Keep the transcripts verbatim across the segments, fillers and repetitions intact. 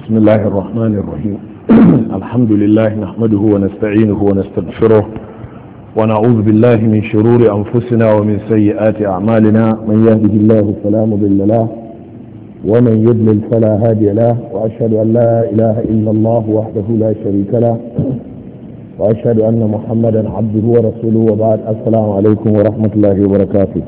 بسم الله الرحمن الرحيم الحمد لله نحمده ونستعينه ونستغفره ونعوذ بالله من شرور أنفسنا ومن سيئات أعمالنا من يهده الله فلا مضل له ومن يضلل فلا هادي له وأشهد أن لا إله إلا الله وحده لا شريك له وأشهد أن محمدا عبده ورسوله وبعد السلام عليكم ورحمة الله وبركاته.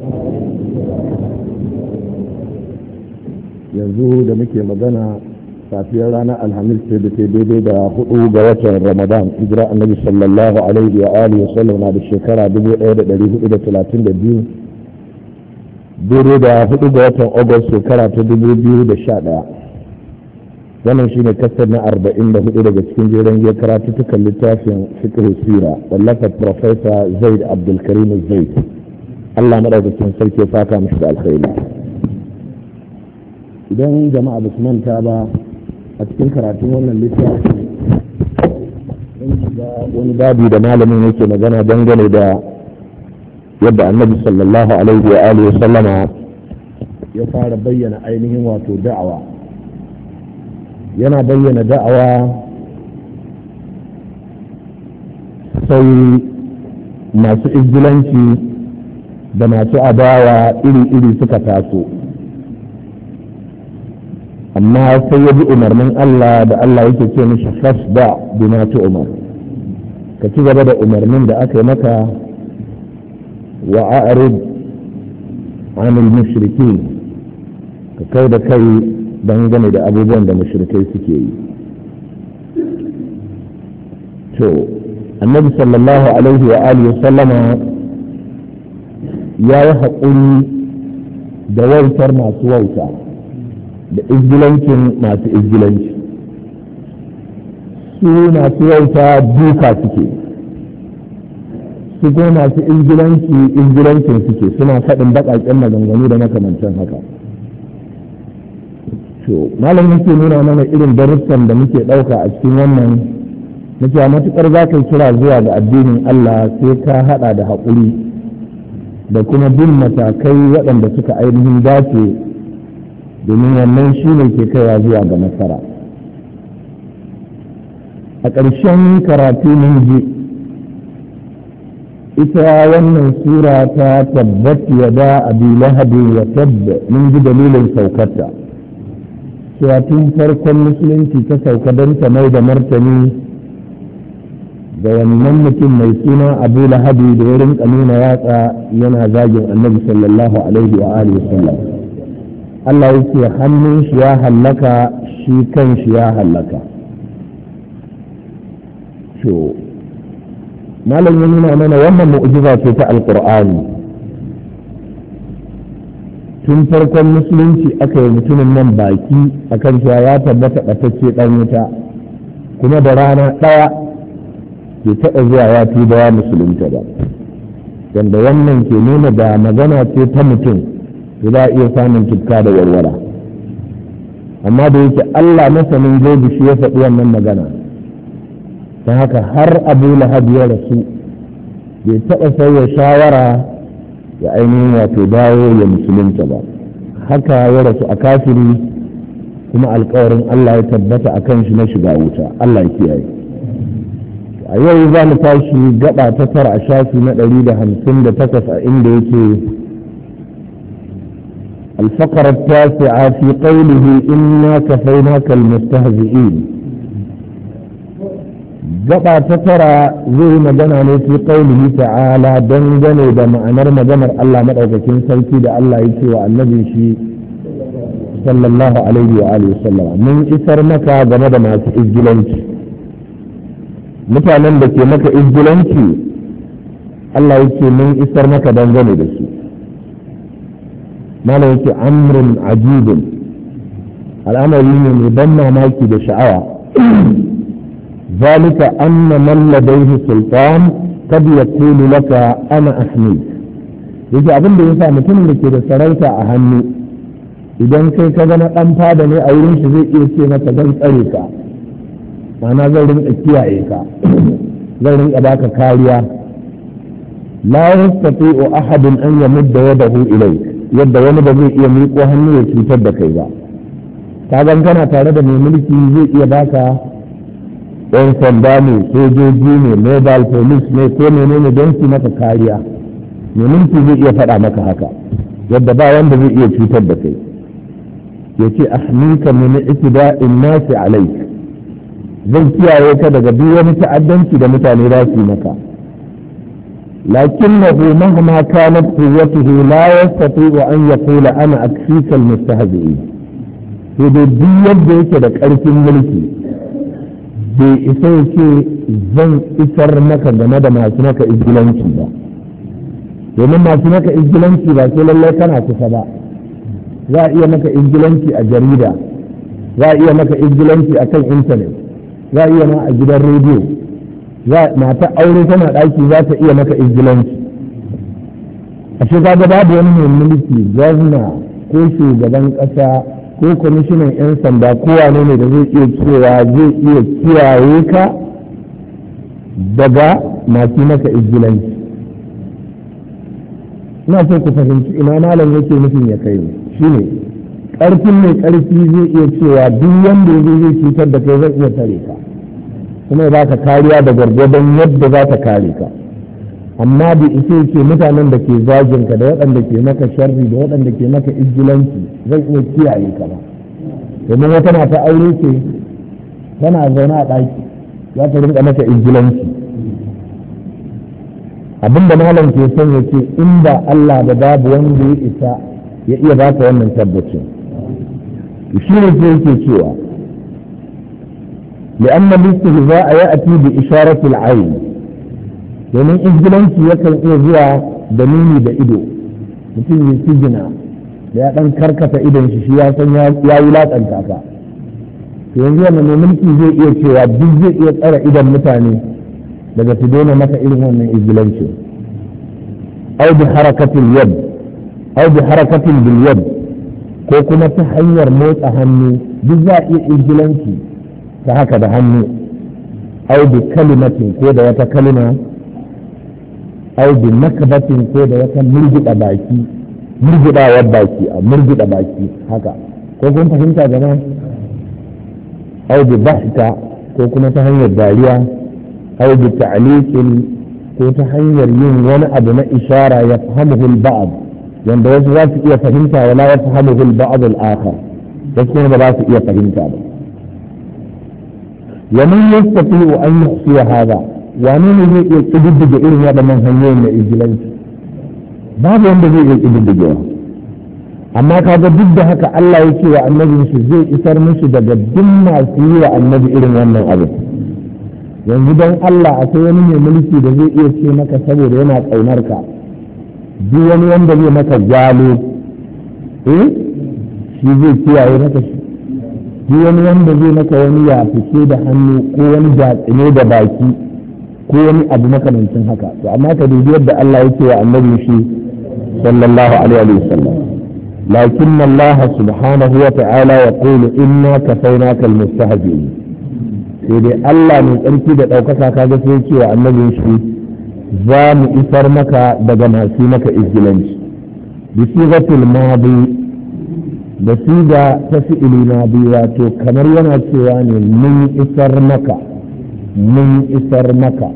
yanzu da muke magana safiyar ranar alhamis ce da ke daidai da hudu ga watan ramadan hijira annabi sallallahu alaihi wa alihi wa sallam na da shekara dubu ɗaya da ɗari hudu da talatin da biyu daidai da hudu ga watan agust shekara ta dubu biyu da sha ɗaya. wannan shine kasar na arba'in da hudu daga cikin jeren ya karatuttukan littafin fiqh sira wallafar professor zaid abdulkarim zaid allah madaukakin sarki ya saka mishi da alkhairi. idan jama'a ba su manta ba a cikin karatun wannan littafi don shiga wani babu da malamin yake magana dangane da yadda annabi sallallahu alaihi wa alihi sallama ya fara bayyana ainihin wato da'awa yana bayyana da'awa sai masu izgilanci da masu adawa iri-iri suka taso amma sai ya bi umarnin Allah da Allah yake ce mishi fasda bima tu'mar ka ci gaba da umarnin da aka yi maka wa a'rid anil mushrikin ka kai da kai dangane da abubuwan da mushrikai suke yi. to annabi sallallahu alaihi wa alihi sallama ya yi haƙuri da wautar masu wauta da izgilancin masu izgilanci. su masu wauta duka suke, su kuma masu izgilanci izgilancin suke, suna faɗin baƙaƙen maganganu da makamantan haka. to malam yake nuna mana irin darussan da muke ɗauka a cikin wannan na cewa matuƙar za ka kira zuwa ga addinin Allah sai ka haɗa da haƙuri da kuma bin matakai waɗanda suka ainihin dace, domin wannan shi ne ke kaiwa zuwa ga nasara. a ƙarshen karatu mun ji ita wannan sura ta tabbat yada abi lahabi wa tabb mun ji dalilin saukarta cewa tun farkon musulunci ta sauka don ta mai da martani ga wannan mutum mai suna abu lahabi da ya rinka nuna yatsa yana zagin annabi sallallahu alaihi wa alihi wa sallam. Allah yake hannun shi ya hallaka shi kan shi ya hallaka. to malam ya nuna mana wannan mu'jiza ce ta alqur'ani. tun farkon musulunci aka yi mutumin nan baki akan cewa ya tabbata ɓatacce ɗan wuta, kuma da rana ɗaya ke taɓa zuwa ya tuba ya musulunta ba, wanda wannan ke nuna da magana ce ta mutum za a iya samun tukka da warwara. amma da yake Allah masanin gaibi shi ya faɗi wannan magana, don haka har abu lahab ya rasu bai taɓa sauya shawara ya ainihin wato dawo ya musulunta ba. haka ya rasu a kafiri, kuma alkawarin Allah ya tabbata a kan shi na shiga wuta. Allah ya kiyaye. a yau za mu tashi gaba ta tara a shafi na ɗari da hamsin da takwas a inda yake الفقرة التاسعة في قوله إنا كفيناك المستهزئين. قطع تترى زي مجنى في قوله تعالى دنجني بمعنى مجمر الله مدعوكين سلسي دا الله يكوى النبي شيء صلى الله عليه وآله وسلم من إسر مكا جمد ما تإزجلنك متى نندك مكا إزجلنك الله يكوى من إسر مكا دنجني بشي ما ليس أمر عجيب. الأمر من يبنى مايكي بشعوى ذلك أن من لديه سلطان قد يقول لك أنا أحميك. يجي أبن بيسا متن لك إذا سريت أهني إذن كي كذا أنفادني أو رنش زي إيسينا تجنس أريكا معنى ذلك إكيائيكا ذلك أباك كاريا لا يستطيع أحد أن يمد يده إليك yadda wani ba zai iya miƙo hannu ya cutar da kai ba. kagan kana tare da mai mulki zai iya baka yan sanda ne, sojoji ne, mobile police ne, ko menene don su maka kariya. mai mulki zai iya faɗa maka haka yadda ba wanda zai iya cutar da kai, ya ce ahmika min itiba'in nasi alaik, zan kiyaye ka daga duk wani ta'addanci da mutane za su yi maka. لكنه مهما كانت قوته لا يستطيع أن يقول أنا أكفيك المستهزئين. في دي يد كده كارثين ملكي bai isa ya ce zan isar maka game da masu maka izgilanci ba, domin masu maka izgilanci ba ke lallai kana kusa ba. za a iya maka izgilanci a jarida, za a iya maka izgilanci a kan intanet, za a iya ma a gidan rediyo, mata aure tana ɗaki za ta iya maka izgilanci. a shi kaga babu wani mai mulki, gwamna ko shugaban ƙasa ko kwamishinan 'yan sanda ko wane ne da zai iya cewa zai iya kiyaye ka daga masu maka izgilanci. ina so ku fahimci ina malam yake nufin ya kai shi ne ƙarfin mai ƙarfi zai iya cewa duk wanda ya zai cutar da kai zai iya tare ka kuma za ka kariya da gwargwadon yadda za ta kare ka. amma da ita ce mutanen da ke zagin ka da waɗanda ke maka sharri da waɗanda ke maka izgilanci zan iya kiyaye ka ba, domin wata mata aure ce tana zaune a ɗaki za ta rinka maka izgilanci. abinda malam ke son ya ce in ba Allah da babu wanda ya isa ya iya baka wannan tabbacin. shi ne sai yake cewa لأن الاستهزاء يأتي بإشارة العين، domin izgilanci yakan iya zuwa da nuni da ido. mutum ya sigina da ya ɗan karkata idon shi shi ya san ya wulaƙanta ka, to yanzu wannan mai mulki zai iya cewa duk zai iya tsara idon mutane daga su daina maka irin wannan izgilanci. au bi harakatil yad au bi harakatil bil yad, ko kuma ta hanyar motsa hannu duk za a iya izgilanci ta haka da hannu. au bi kalimatin, ko da wata kalima. au bi makabatin, ko da wata murgida baki, murgidawar baki a murgida baki haka, ko kun fahimta gama. au bi bahta, ko kuma ta hanyar dariya. au bi ta'liqin, ko ta hanyar yin wani abu na ishara ya fahimuhu al-ba'd, wanda wasu za su iya fahimta wala ya fahimuhu al-ba'd al-akhar, wasu kuma ba za su iya fahimta ba. ومن يستطيع أن يحصي هذا؟ wane ne zai iya ƙididdige irin waɗannan hanyoyin na ijilanci? babu wanda zai iya ƙididdigewa. amma kaga duk da haka Allah ya ce wa annabin shi zai isar musu daga duk masu yi wa annabi irin wannan abu. yanzu don Allah akwai wani mai mulki da zai iya ce maka saboda yana ƙaunar ka duk wani wanda zai maka gwalo eh shi zai kiyaye maka shi? duk wani wanda zai maka wani ya fice da hannu ko wani jatsine da baki ko wani abu makamancin haka, to amma ka dubi yadda Allah yake wa annabi shi sallallahu alaihi wa sallam. lakin Allah subhanahu wa ta'ala yaqulu inna kafaynaka almustahzi'in. sai dai Allah mai tsarki da ɗaukaka kaga sai yake wa annabi shi za mu isar maka daga masu maka izgilanci. bi sigatil madi, da siga ta fi'ili madi, wato kamar yana cewa ne mun isar maka mun isar maka.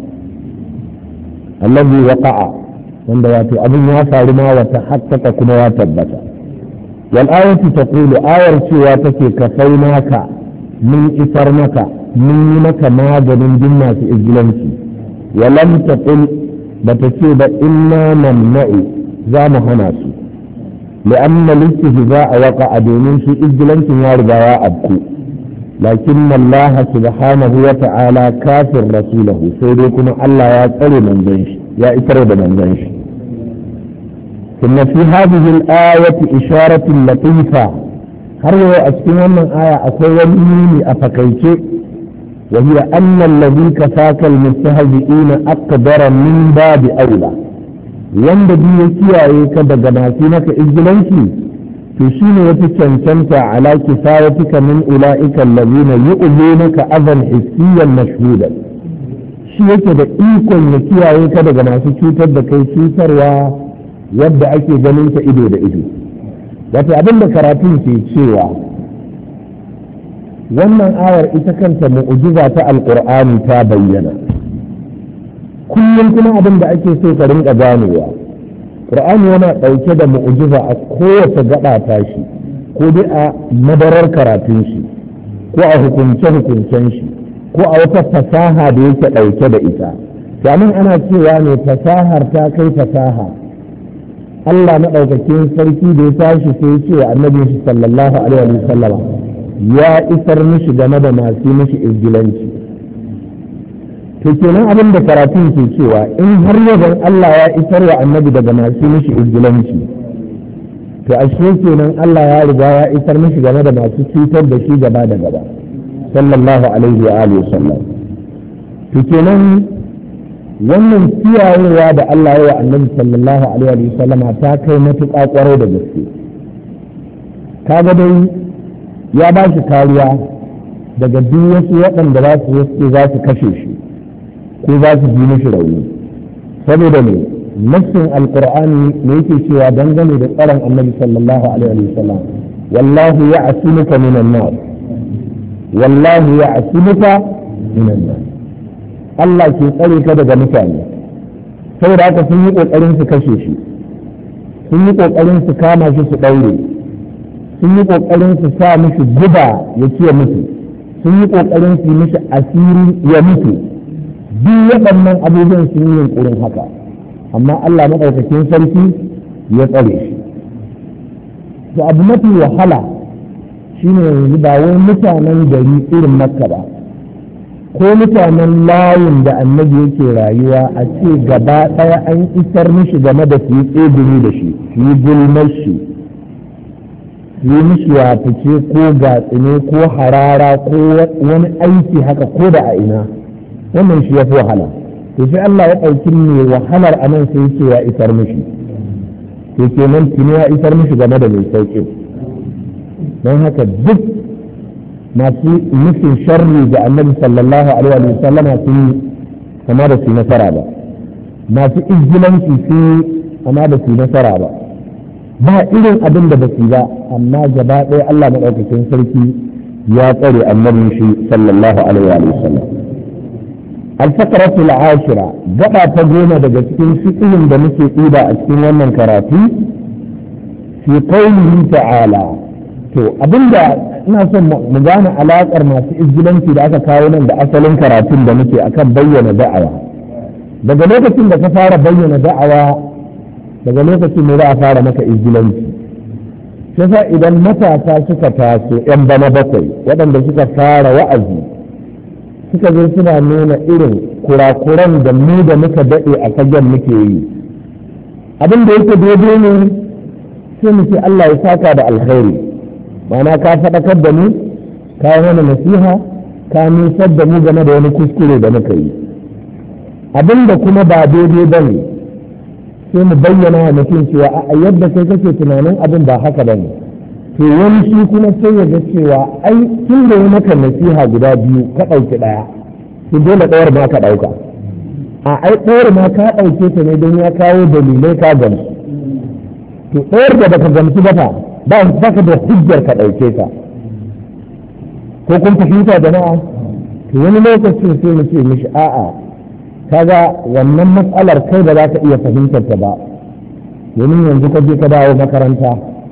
allazi waqa'a, wanda wato abin ya faru ma wata haqqaqa kuma ya tabbata. wal ayatu taqulu, ayar cewa take kafainaka mun isar maka mun yi maka maganin din masu izgilanci. wa lam taqul, bata ce ba inna namna'u, za mu hana su. li'anna al-istihza'a waqa'a, domin shi izgilancin ya riga ya abku. لكن الله سبحانه وتعالى كافر رسوله، سيدكم الله يا ترى من زنش يا إترى من زنش. ثم في هذه الآية إشارة لطيفة، هل أسكن من آية أقوى مني أفكيت، وهي أن الذي كفاك المستهزئين أقدر من باب أولى. ينبغي يكيئك بجماعتك إجلنتي to shi ne wata cancanta ala kifayatika min ula'ika allazina yu'minaka adhan hissiyan mashhudan. shi yake da ikon ya kiyaye ka daga masu cutar da kai cutarwa yadda ake ganin ta ido da ido. wato abin da karatun ke cewa wannan ayar ita kanta mu'jiza ta alqur'ani ta bayyana. kullum kuma abin da ake so ka rinka ganewa, qur'ani yana ɗauke da mu'jiza a kowace gaba ta shi, ko dai a madarar karatun shi, ko a hukunce hukuncen shi, ko a wata fasaha da yake ɗauke da ita. domin ana cewa ne fasahar ta kai fasaha. Allah maɗaukakin sarki da ya tashi sai ce wa annabi shi sallallahu alaihi wa sallam ya isar mishi game da masu mishi izgilanci. to kenan abin da karatun ke cewa in har yaban Allah ya isar wa annabi daga masu mishi izgilanci, to ashe kenan Allah ya riga ya isar mishi game da masu cutar da shi gaba da gaba sallallahu alaihi wa alihi wa sallam. to kenan wannan kiyayewa da Allah ya wa annabi sallallahu alaihi wa sallama ta kai matuƙa ƙwarai da gaske. kaga dai ya ba shi kariya daga duk wasu waɗanda za su wasu za su kashe shi ko za su ji mishi rauni, saboda ne nassin alqur'ani ne yake cewa dangane da tsaron annabi sallallahu alaihi wa sallam, wallahu ya'simuka minan nas, wallahu ya'simuka minan nas. Allah ke tsare ka daga mutane, saboda haka sun yi ƙoƙarin su kashe shi, sun yi ƙoƙarin su kama shi su ɗaure, sun yi ƙoƙarin su sa mishi guba ya ciye mutu, sun yi ƙoƙarin su mishi asiri ya mutu. duk waɗannan abubuwan sun yi yunƙurin haka, amma Allah maɗaukakin sarki ya tsare shi. to abu mafi wahala shine yanzu ba wai mutanen gari irin Makka ba, ko mutanen layin da annabi yake rayuwa a ce gaba ɗaya an isar mishi game da su yi tsegumi da shi, su yi gulmar shi, su yi mishi wafice ko gatsine ko harara ko wani aiki haka ko da a ina, wannan shi ya fi wahala. to sai Allah ya ɗauki mai wahalar a nan sai ce ya isar mishi, to kenan tuni ya isar mishi game da mai sauƙi. don haka duk masu nufin sharri da annabi sallallahu alaihi wa sallama sun yi kama da su nasara ba, masu izgilanci sun yi kama da su nasara ba, ba irin abin da ba su ba, amma gaba ɗaya Allah maɗaukakin sarki ya tsare annabin shi sallallahu alaihi wa sallam. al-faqratu al-ashira, gaba ta goma daga cikin fiqhin da muke tsida a cikin wannan karatu, fi qawlihi ta'ala. to abinda ina son mu gane alaƙar masu izgilanci da aka kawo nan da asalin karatun da muke akan bayyana da'awa. daga lokacin da ka fara bayyana da'awa, daga lokacin ne za a fara maka izgilanci. sai idan matasa suka taso yan bana bakwai waɗanda suka fara wa'azi suka zo suna nuna irin kurakuran da mu da muka daɗe a fagen muke yi, abin da yake daidai ne sai mu ce Allah ya saka da alkhairi, ma'ana ka faɗakar da mu, ka yi mana nasiha, ka nusar da mu game da wani kuskure da muka yi. abin da kuma ba daidai ba ne sai mu bayyana wa mutum cewa a yadda kai kake tunanin abin ba haka ba ne. to wani shi kuma sai ya ga cewa ai tun da ya maka nasiha guda biyu ka ɗauki ɗaya, to dole ɗayar ma ka ɗauka. a ai ɗayar ma ka ɗauke ta ne don ya kawo dalilai ka gamsu. to ɗayar da baka gamsu ba fa ba baka da hujjar ka ɗauke ta. ko kun fahimta jama'a? to wani lokacin sai mu ce mishi a'a, kaga wannan matsalar kai ba za ka iya fahimtar ta ba, domin yanzu ka je ka dawo makaranta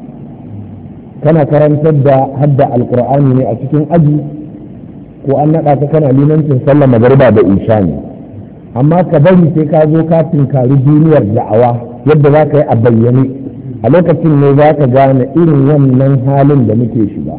kana karantar da hadda alqur'ani ne a cikin aji, ko an naɗa ka kana limancin sallar magariba da isha ne, amma ka bari sai ka zo ka tinkari duniyar da'awa yadda za ka yi a bayyane, a lokacin ne za ka gane irin wannan halin da muke shiga.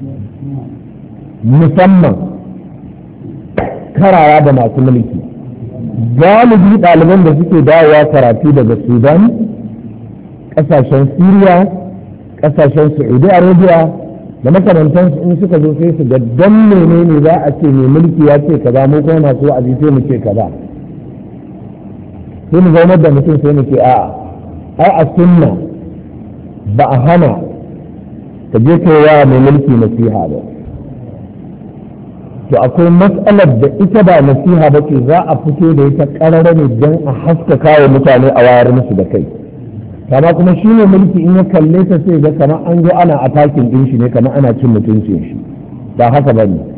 musamman karawa da masu mulki, galibi ɗaliban da suke dawowa karatu daga Sudan, ƙasashen Siriya, ƙasashen Saudi Arabia da makamantansu, in suka zo sai su ga dan menene za a ce mai mulki ya ce kaza, mu kuma masu wa'azi sai mu ce kaza. sai mu zaunar da mutum sai mu ce a'a, ai a sunna ba a hana ka je kai wa mai mulki nasiha ba. to akwai matsalar da ita ba nasiha ba ce, za a fito da ita ƙarara ne don a haskaka wa mutane a wayar musu da kai. kama kuma shi ne mulki in ya kalle ta sai ga kamar an zo ana atakin din shi ne, kamar ana cin mutuncin shi. ba haka ba ne.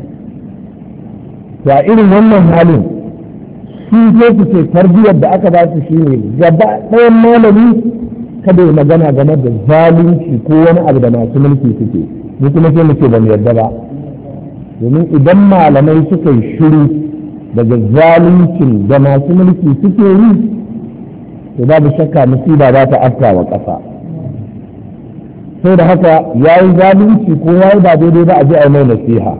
to a irin wannan halin su je su ce tarbiyyar da aka ba su shine gaba ɗayan malami kada ya magana game da zalunci ko wani abu da masu mulki suke, ni kuma sai muke ba mu yarda ba, domin idan malamai suka yi shiru daga zaluncin da masu mulki suke yi to babu shakka musiba za ta afka wa ƙasa. sai da haka ya yi zalunci ko ya yi ba daidai ba a ji a mai nasiha,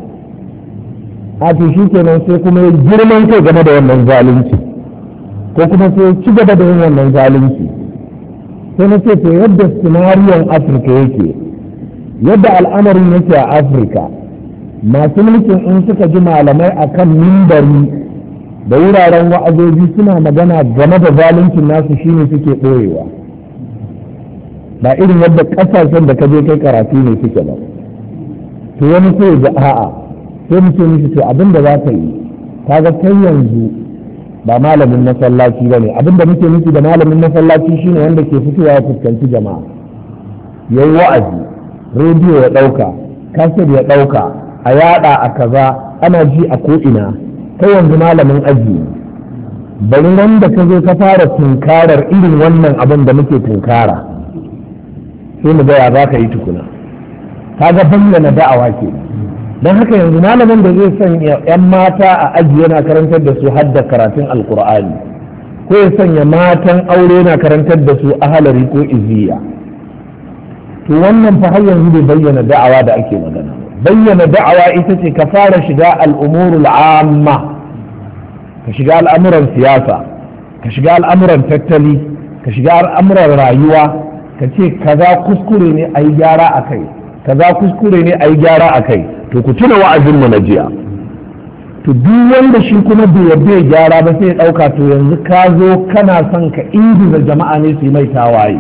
a to shi kenan sai kuma ya girman kai game da wannan zalunci ko kuma sai ya ci gaba da yin wannan zalunci. sai na ce to yadda sinariyon afirka yake, yadda al'amarin yake a afirka, masu mulkin in suka ji malamai a kan mimbari da wuraren wa'azoji suna magana game da zaluncin nasu shine suke ɓoyewa, ba irin yadda ƙasashen da ka je kai karatu ne suke ba. to wani sai ga a'a sai mu ce mishi to abin da za ka yi kaga kai yanzu ba malamin masallaci ba ne, abin da muke nufi da malamin masallaci shine wanda ke fitowa ya fuskanci jama'a, ya yi wa'azi, rediyo ya ɗauka, kasir ya ɗauka, a yada a kaza, ana ji a ko'ina. kai yanzu malamin aji, bari nan da ka zo ka fara tunkarar irin wannan abin da muke tunkara sai mu gaya za ka yi tukuna, kaga bayyana da'awa ke. don haka yanzu malamin da zai sanya 'yan mata a aji yana karantar da su hadda karatun alkur'ani, ko ya sanya matan aure yana karantar da su ahalari ko iziya, to wannan fa har yanzu bai bayyana da'awa da ake magana. bayyana da'awa ita ce ka fara shiga al'umurul amma, ka shiga al'amuran siyasa, ka shiga al'amuran tattali, ka shiga al'amuran rayuwa, ka ce kaza kuskure ne a yi gyara a kai, kaza kuskure ne a yi gyara a kai. to ku tuna wa'azinmu na jiya. to duk wanda shi kuma bai yarda ya gyara ba sai ya ɗauka to yanzu ka zo kana son ka ingiza jama'a ne su yi mai tawaye.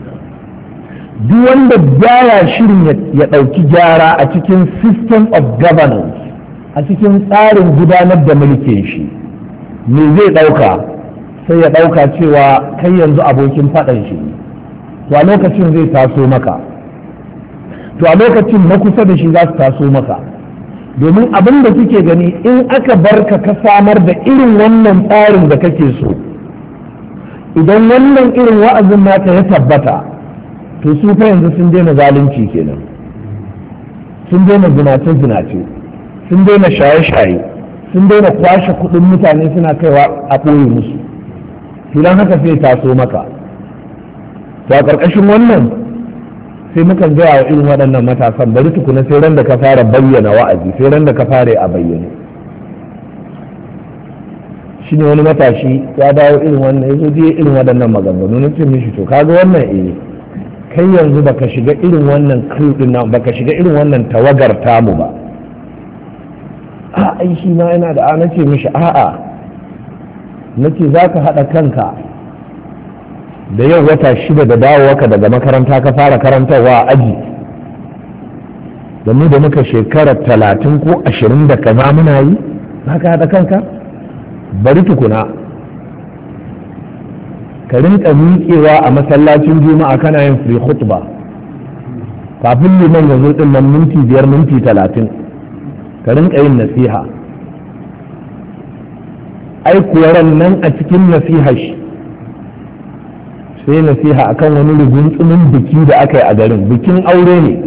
duk wanda baya shirin ya ɗauki gyara a cikin system of governance, a cikin tsarin gudanar da mulkin shi, me zai ɗauka? sai ya ɗauka cewa kai yanzu abokin faɗan shi, to a lokacin zai taso maka, to a lokacin na kusa da shi za su taso maka, domin abin da kike gani in aka barka ka samar da irin wannan tsarin da kake so, idan wannan irin wa'azin naka ya tabbata, to su fa yanzu sun daina zalunci kenan, sun daina zinace-zinace, sun daina shaye-shaye, sun daina kwashe kuɗin mutane suna kaiwa a ɓoye musu, filan haka sai taso maka. to a ƙarƙashin wannan sai mukan gaya wa irin waɗannan matasan bari tukuna sai ran da ka fara bayyana wa'azi, sai ran da ka fara a bayyane. shi ne wani matashi ya dawo irin wannan ya zo je irin waɗannan maganganu na ce mishi to kaga wannan eh kai yanzu baka shiga irin wannan crew din nan, baka shiga irin wannan tawagar tamu ba. a ai shi ma yana da a nace mishi a'a, nace zaka haɗa kanka da yau wata shida da dawowarka daga makaranta ka fara karantarwa a aji, da mu da muka shekara talatin ko ashirin da kaza muna yi, za ka haɗa kanka? bari tukuna ka rinka miƙewa a masallacin juma'a kana yin free khutba kafin liman ya zo din nan minti biyar minti talatin ka rinka yin nasiha. ai kuwa nan a cikin nasiha shi sai nasiha akan wani rugunsumin biki da aka yi a garin, bikin aure ne.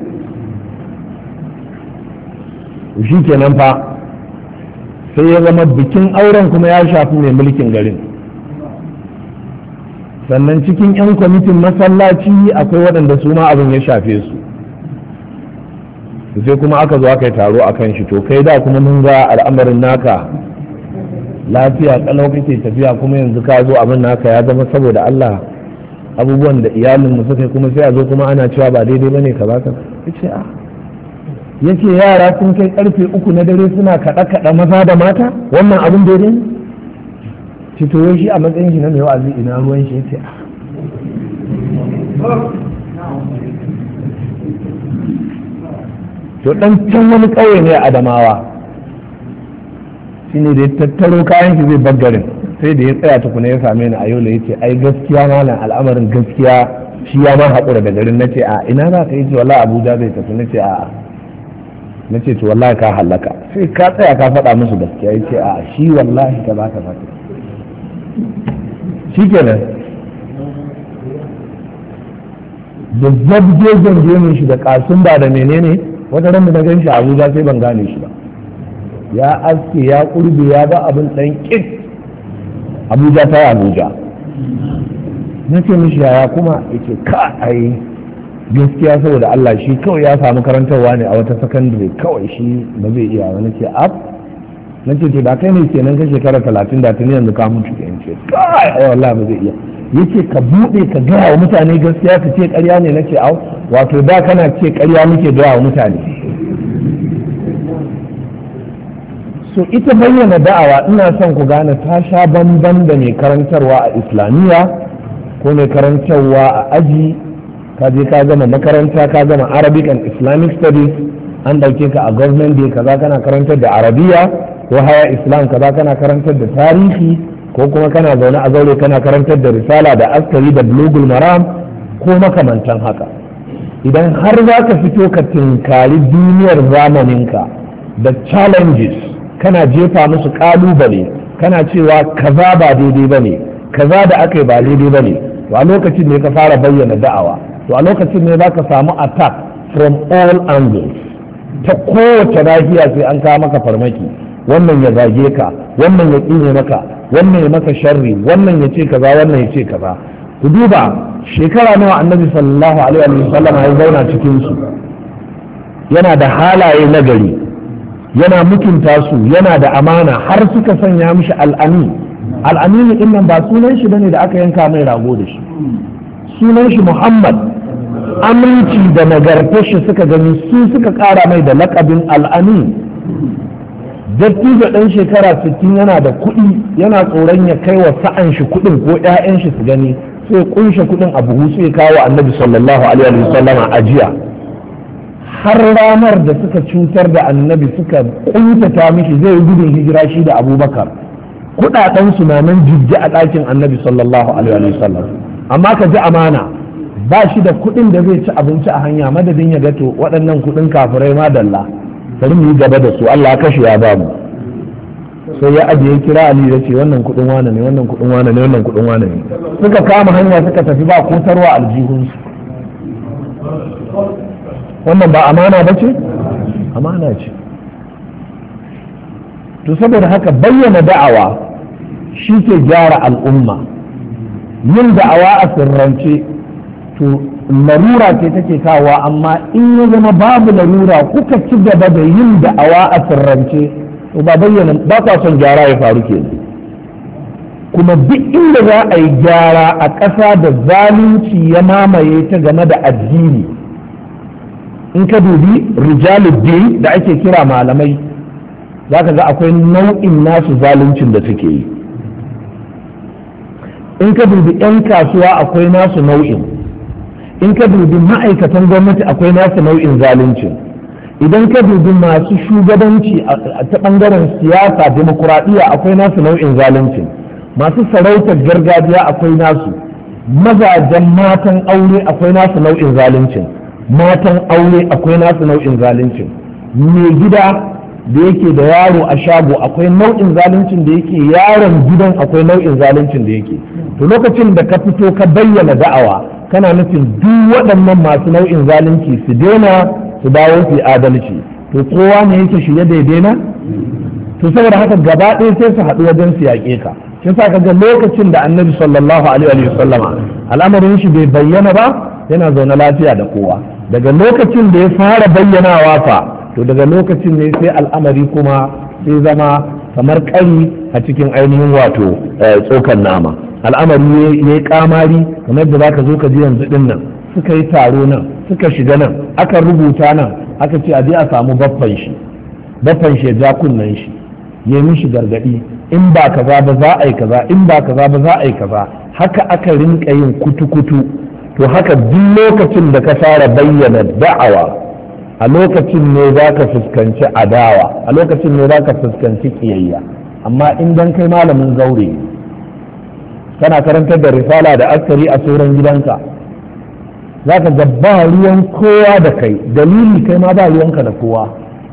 shi kenan fa sai ya zama bikin auren kuma ya shafi mai mulkin garin, sannan cikin 'yan kwamitin masallaci akwai waɗanda su ma abin ya shafe su, sai kuma aka zo aka yi taro a kan shi. to kai da kuma mun ga al'amarin naka lafiya kalau kake tafiya, kuma yanzu ka zo abin naka ya zama saboda Allah abubuwan da iyalin mu suka kuma sai a zo kuma ana cewa ba daidai bane ka baka. yace a yace yara sun kai karfe uku na dare suna kada kada maza da mata, wannan abin daidai ne? ce to wai shi a matsayin shi na mai wa'azi ina ruwan shi yace a to dan can wani kauye ne a Adamawa, shine da ya tattaro kayan shi zai bar garin, sai da ya tsaya tukuna ya same ni a yau da ya ce ai gaskiya malam al'amarin gaskiya shi ya ma haƙura da garin. nace a ina za ka yi ce wala Abuja zai tafi. nace a na ce to wallahi ka halaka, sai ka tsaya ka faɗa musu gaskiya. Ya ce a shi wallahi ka za ka za shi kenan da zabjejen gemin shi da kasun ba da menene, wata ran da na gan shi Abuja sai ban gane shi ba, ya aske ya kurbe ya ba abin ɗan ƙit. Abuja ta yi Abuja. Na ce mishi yaya kuma yake ka ai gaskiya saboda Allah shi kawai ya samu karantarwa ne a wata sakandare kawai shi ba zai iya ba. Nace ab nace to da kai ne kenan ka shekara talatin da tuni yanzu ka mutu ke ce kai ai wallahi ba zai iya. Yace ka bude ka gaya wa mutane gaskiya ka ce ƙarya ne. Nace au wato da kana ce ƙarya muke gaya wa mutane. So ita bayyana da'awa ina son ku gane ta sha bamban da mai karantarwa a islamiyya ko mai karantarwa a aji. Ka je ka gama makaranta ka gama Arabic and Islamic Studies, an dauke ka a government day kaza kana karantar da Arabiya, ko haya Islam kaza kana karantar da tarihi, ko kuma kana zaune a zaure kana karantar da risala da askari da bulugul maram ko makamantan haka. Idan har za ka fito ka tinkari duniyar zamaninka da challenges, kana jefa musu kalubale, kana cewa kaza ba daidai ba ne, kaza da aka yi ba daidai ba ne, to a lokacin ne ka fara bayyana da'awa. To a lokacin ne za ka samu attack from all angles, ta kowace nahiya sai an kawo maka farmaki, wannan ya zage ka, wannan ya tsine maka, wannan ya maka sharri, wannan ya ce kaza, wannan ya ce kaza. Ku duba shekara nawa annabi sallallahu alaihi wa sallam ya zauna cikin su, yana da halaye na gari, yana mutunta su, yana da amana, har suka sanya mishi al'amin. Al'aminu din nan ba sunan shi bane da aka yanka mai rago da shi, sunan shi Muhammad. Aminci da nagartar shi suka gani su suka kara mai da lakabin al'amin. Dattijo ɗan shekara sittin yana da kuɗi, yana tsoron ya kai wa sa'an shi kuɗin ko ƴaƴan shi su gani, sai kunshe kuɗin a buhu sai kawo annabi sallallahu alaihi wa sallama ajiya. Har ranar da suka cutar da annabi suka kuntata mishi zai yi gudun hijira shi da Abubakar, kuɗaɗen su na nan jibge a ɗakin annabi sallallahu alaihi wa sallam. Amma ka ji amana, ba shi da kuɗin da zai ci abinci a hanya, madadin ya gato waɗannan kuɗin kafirai madalla, bari mu yi gaba da su, Allah kashe ya ba mu. Sai ya ajiye kira Ali ya ce wannan kuɗin wane ne, wannan kuɗin wane ne, wannan kuɗin wane ne. Suka kama hanya suka tafi ba kotarwa aljihunsu. Wannan ba amana ba ce? Amana ce. To saboda haka bayyana da'awa shi ke gyara al'umma. Yin da'awa a sirrance to larura ce take kawa, amma in ya zama babu larura kuka ci gaba da yin da'awa a sirrance to ba bayyana ba kwa son gyara ya faru ke. Kuma duk inda za a yi gyara a ƙasa da zalunci ya mamaye ta game da addini, in ka dubi rijaluddin da ake kira malamai, za ka ga akwai nau'in nasu zaluncin da suke yi. In ka dubi 'yan kasuwa akwai nasu nau'in, in ka dubi ma'aikatan gwamnati akwai nasu nau'in zaluncin, idan ka dubi masu shugabanci ta ɓangaren siyasa demokuraɗiyya akwai nasu nau'in zaluncin, masu sarautar gargajiya akwai nasu, mazajen matan aure akwai nasu nau'in zaluncin, matan aure akwai nasu nau'in zaluncin, mai gida da yake da yaro a shago akwai nau'in zaluncin da yake, yaron gidan akwai nau'in zaluncin da yake. To lokacin da ka fito ka bayyana da'awa kana nufin duk waɗannan masu nau'in zalunci su daina, su dawo su adalci. To kowa ne yake shirye da ya daina? To saboda haka gaba ɗaya sai su haɗu wajen su yaƙe ka. Shi sa kaga lokacin da annabi sallallahu alaihi wa sallama al'amarin shi bai bayyana ba, yana zaune lafiya da kowa. Daga lokacin da ya fara bayyanawa fa, to daga lokacin ne sai al'amari kuma sai zama kamar ƙari a cikin ainihin wato tsokan nama. Al'amari ya yi kamari kamar da za ka zo ka ji yanzu din nan, suka yi taro nan, suka shiga nan, aka rubuta nan, aka ce a je a samu baffan shi, baffan shi ya ja kunnen shi, ya mishi gargadi, in ba kaza ba za a yi kaza, in ba kaza ba za a yi kaza. Haka aka rinka yin kutu-kutu. To haka duk lokacin da ka fara bayyana da'awa, a lokacin ne za ka fuskanci adawa, a lokacin ne za ka fuskanci kiyayya. Amma in dan kai malamin zaure kana karantar da risala da askari a sauran gidanka, za ka ga ba ruwan kowa da kai, dalili kai ma ba ruwanka da kowa.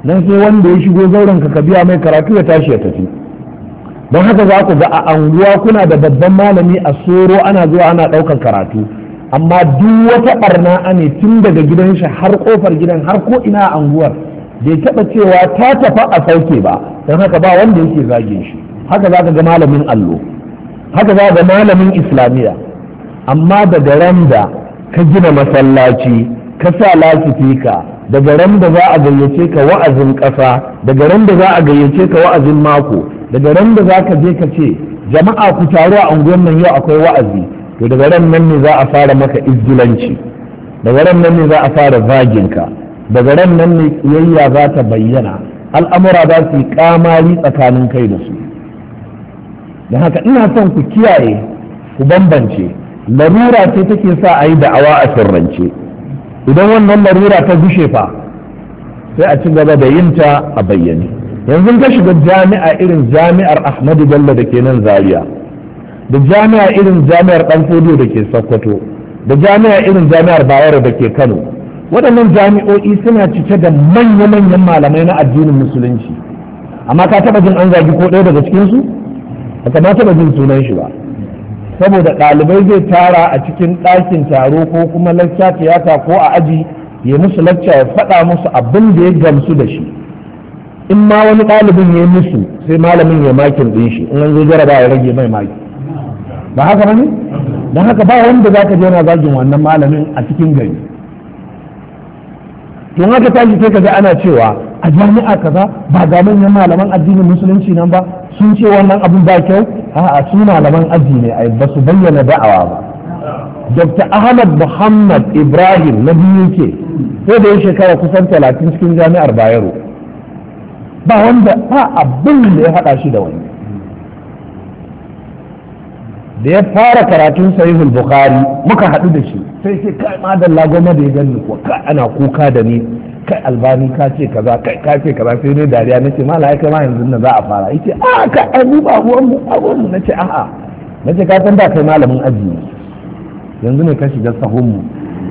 nan sai wanda ya shigo zauren ka biya mai karatu ya tashi ya tafi. don haka za ku ga a anguwa kuna da babban malami a soro ana zuwa ana ɗaukar karatu, amma duk wata barna ne tun daga gidan shi har kofar gidan har ko ina a anguwar bai taɓa cewa ta tafa a sauke ba, don haka ba wanda yake zagin shi. haka za ka ga malamin allo, haka za ka ga malamin islamiyya, amma daga ran da ka gina masallaci ka sa lasifika, daga ran da za a gayyace ka wa'azin ƙasa, daga ran da za a gayyace ka wa'azin mako, daga ran da za ka je ka ce jama'a ku taru a unguwar nan yau akwai wa'azi, to daga ran nan ne za a fara maka izgilanci, daga ran nan ne za a fara zaginka, daga ran nan ne kiyayya za ta bayyana, al'amura za su yi kamari tsakanin kai da su. da haka ina son ku kiyaye ku bambance, larura ce take sa a yi da'awa a sirrance, idan wannan larura ta gushe fa sai a ci gaba da yin ta a bayyane. yanzu ka shiga jami'a irin jami'ar Ahmadu Bello da ke nan Zaria, da jami'a irin jami'ar Dan Fodiyo da ke Sokoto, da jami'a irin jami'ar Bayero da ke Kano, waɗannan jami'o'i suna cike da manya-manyan malamai na addinin musulunci, amma ka taɓa jin an zagi ko ɗaya daga cikinsu? ba ka ma taɓa jin sunan shi ba, saboda ɗalibai zai tara a cikin ɗakin taro ko kuma lacca tiyata ko a aji ya musu lacca ya faɗa musu abin da ya gamsu da shi. in ma wani ɗalibin ya musu sai malamin ya makin ɗin shi, in an zo jaraba ya rage mai maki. ba haka ba ne? don haka ba wanda za ka je na zagin wannan malamin a cikin gari. tun haka tashi sai ka ga ana cewa a jami'a kaza ba ga manyan malaman addinin musulunci nan ba sun ce wannan abin ba kyau. a'a su malaman aji ne ai ba su bayyana da'awa ba. Dr. Ahmad Muhammad Ibrahim na biyu ke sai da ya shekara kusan talatin cikin jami'ar Bayero, ba wanda ba abin da ya haɗa shi da wani. da ya fara karatun sahihul Bukhari muka haɗu da shi sai ce kai madalla goma da ya gani ko kai ana kuka da ni, kai albani ka ce kaza kai ka ce kaza, sai ne dariya nace mala ai kai ma yanzu na za a fara, yace a ka ai mu ba ruwan mu a ruwan mu nace a'a nace ka san da kai malamin aji ne yanzu ne ka shiga sahun mu,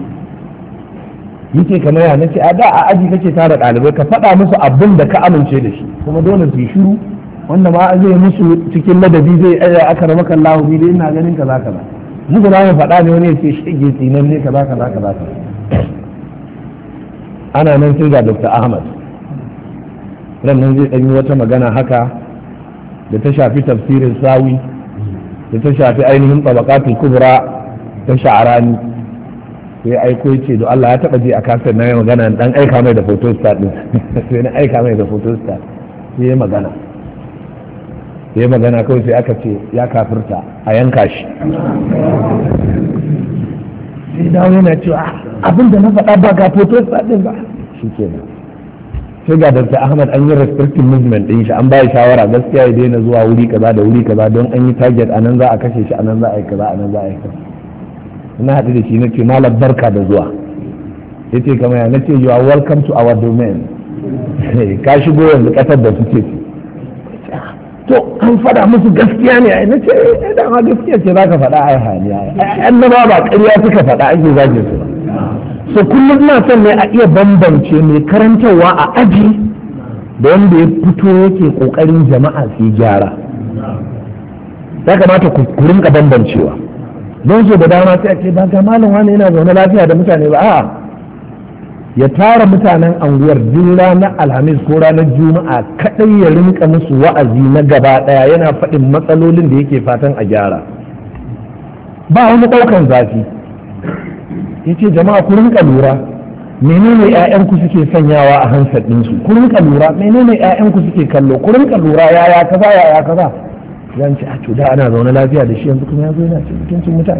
yace kamar ya nace a da a aji kake tara ɗalibai ka faɗa musu abin da ka amince da shi kuma dole su yi shiru, wanda ma zai musu cikin ladabi zai aya aka rama kan lahu bi ina ganin kaza kaza, muku za mu faɗa ne wani ya ce shige tsinan ne kaza kaza kaza. ana nan sai ga Dr. Ahmad ran nan zai ɗanyi wata magana haka da ta shafi tafsirin sawi, da ta shafi ainihin tabaqatul kubra ta sha'arani, sai aiko ce da Allah ya taba ji a kasar na yi magana dan aika mai da photostat din sai na aika mai da photostat sai ya magana ya magana kawai sai aka ce ya kafirta a yanka shi. sai dawo yana cewa abin da na faɗa ba ga photostat din ba, shi kenan sai ga Dr. Ahmad an yi restrictive movement din shi, an ba shawara gaskiya ya daina zuwa wuri kaza da wuri kaza don an yi target a nan za a kashe shi, a nan za a yi kaza, a nan za a yi kaza. ina haɗu da shi nace malam barka da zuwa, yace kamar ya nace you are welcome to our domain ka shigo yanzu ƙasar da suke ci. to an faɗa musu gaskiya ne ai nace eh dama gaskiya ce zaka faɗa ai hali ai annaba ba ƙarya suka faɗa ake zage su ba. so kullum ina son ne a iya bambance mai karantarwa a aji da wanda ya fito yake kokarin jama'a su gyara. ya kamata ku rinka bambancewa, don so da dama sai a ce ba ga malam wani yana zaune lafiya da mutane ba, a'a ya tara mutanen anguwar duk ranar alhamis ko ranar juma'a kadai ya rinka musu wa'azi na gaba daya yana faɗin matsalolin da yake fatan a gyara, ba wani ɗaukan zafi. yace jama'a ku rinka lura menene ƴaƴanku suke sanyawa a hansar ɗinsu, ku rinka lura menene ƴaƴanku suke kallo, ku rinka lura yaya kaza yaya kaza. zan ce a to da ana zaune lafiya da shi yanzu kuma ya zo yana cin mutuncin mutane.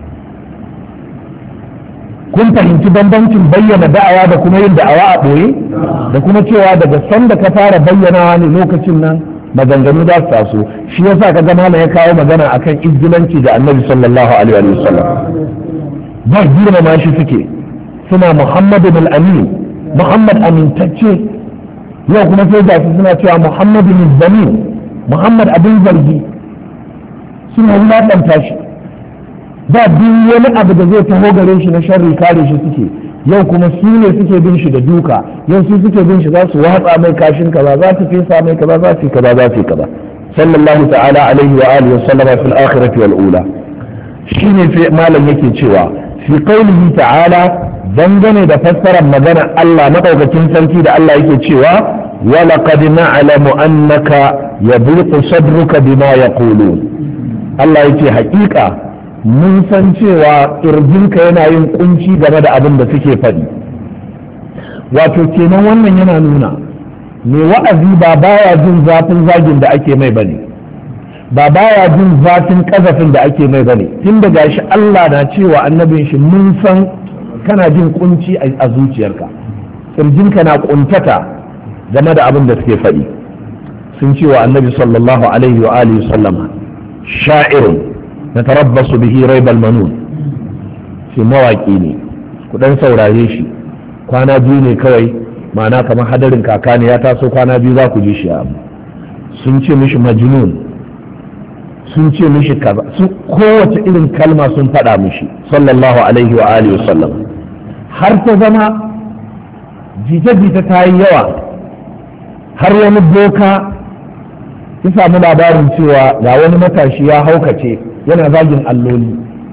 kun fahimci bambancin bayyana da'awa da kuma yin da'awa a ɓoye, da kuma cewa daga sanda ka fara bayyanawa ne lokacin nan maganganu za su taso. shi yasa ka ga malam ya kawo magana akan izgilanci da annabi sallallahu alaihi wa sallam. ba girmama shi suke, suna muhammadu al-amin, muhammad amintacce. yau kuma sai ga su suna cewa muhammadu al-zamin, muhammad abin zargi, suna wulaɗanta shi. ba duk wani abu da zai taho gare shi na sharri kare shi suke. yau kuma su ne suke bin shi da duka, yau su suke bin shi za su watsa mai kashin kaza, za su fesa mai kaza, za su yi kaza, za su yi kaza. sallallahu ta'ala alaihi wa alihi wa sallama fil akhirati wal ula. shine sai malam yake cewa fi qaulihi ta'ala dangane da fassarar magana Allah madaukakin sarki da Allah yake cewa wa laqad na'lamu annaka yadhiqu sadruka bima yaqulun. Allah yake haƙiƙa mun san cewa ƙirjinka yana yin kunci game da abin da suke faɗi. Wato kenan wannan yana nuna mai wa'azi ba baya jin zafin zagin da ake mai bane, ba baya jin zafin ƙazafin da ake mai bane, tun da gashi Allah na cewa annabin shi mun san kana jin kunci a zuciyarka, ƙirjinka na kuntata game da abin da suke faɗi. sun cewa annabi sallallahu alaihi wa alihi sallama sha'irun na tarabbasu bihi raibal manun, shi mawaƙi ne, ku ɗan saurare shi, kwana biyu ne kawai, ma'ana kamar hadarin kaka ne ya taso kwana biyu za ku ji shi abu. Sun ce mishi majnun, sun ce mishi kaza, su kowace irin kalma sun faɗa mishi sallallahu alaihi wa alihi sallam, har ta zama jita-jita ta yi yawa, har wani boka ya samu labarin cewa ga wani matashi ya haukace yana zagin alloli,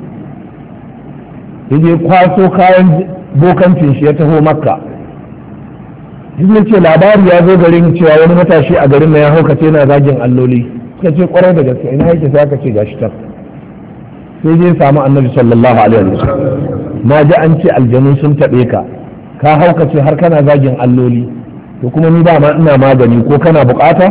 ya je kwaso kayan bokancin shi ya taho makka. ya ce labari ya zo garin cewa wani matashi a garin na ya haukace yana zagin alloli. suka ce kwarai da gaske, ina yake sai aka ce gashi ta. sai je samu annabi sallallahu alaihi wa sallam, na ji an ce aljanu sun taɓe ka ka haukace har kana zagin alloli, to kuma ni dama ina magani, ko kana bukata?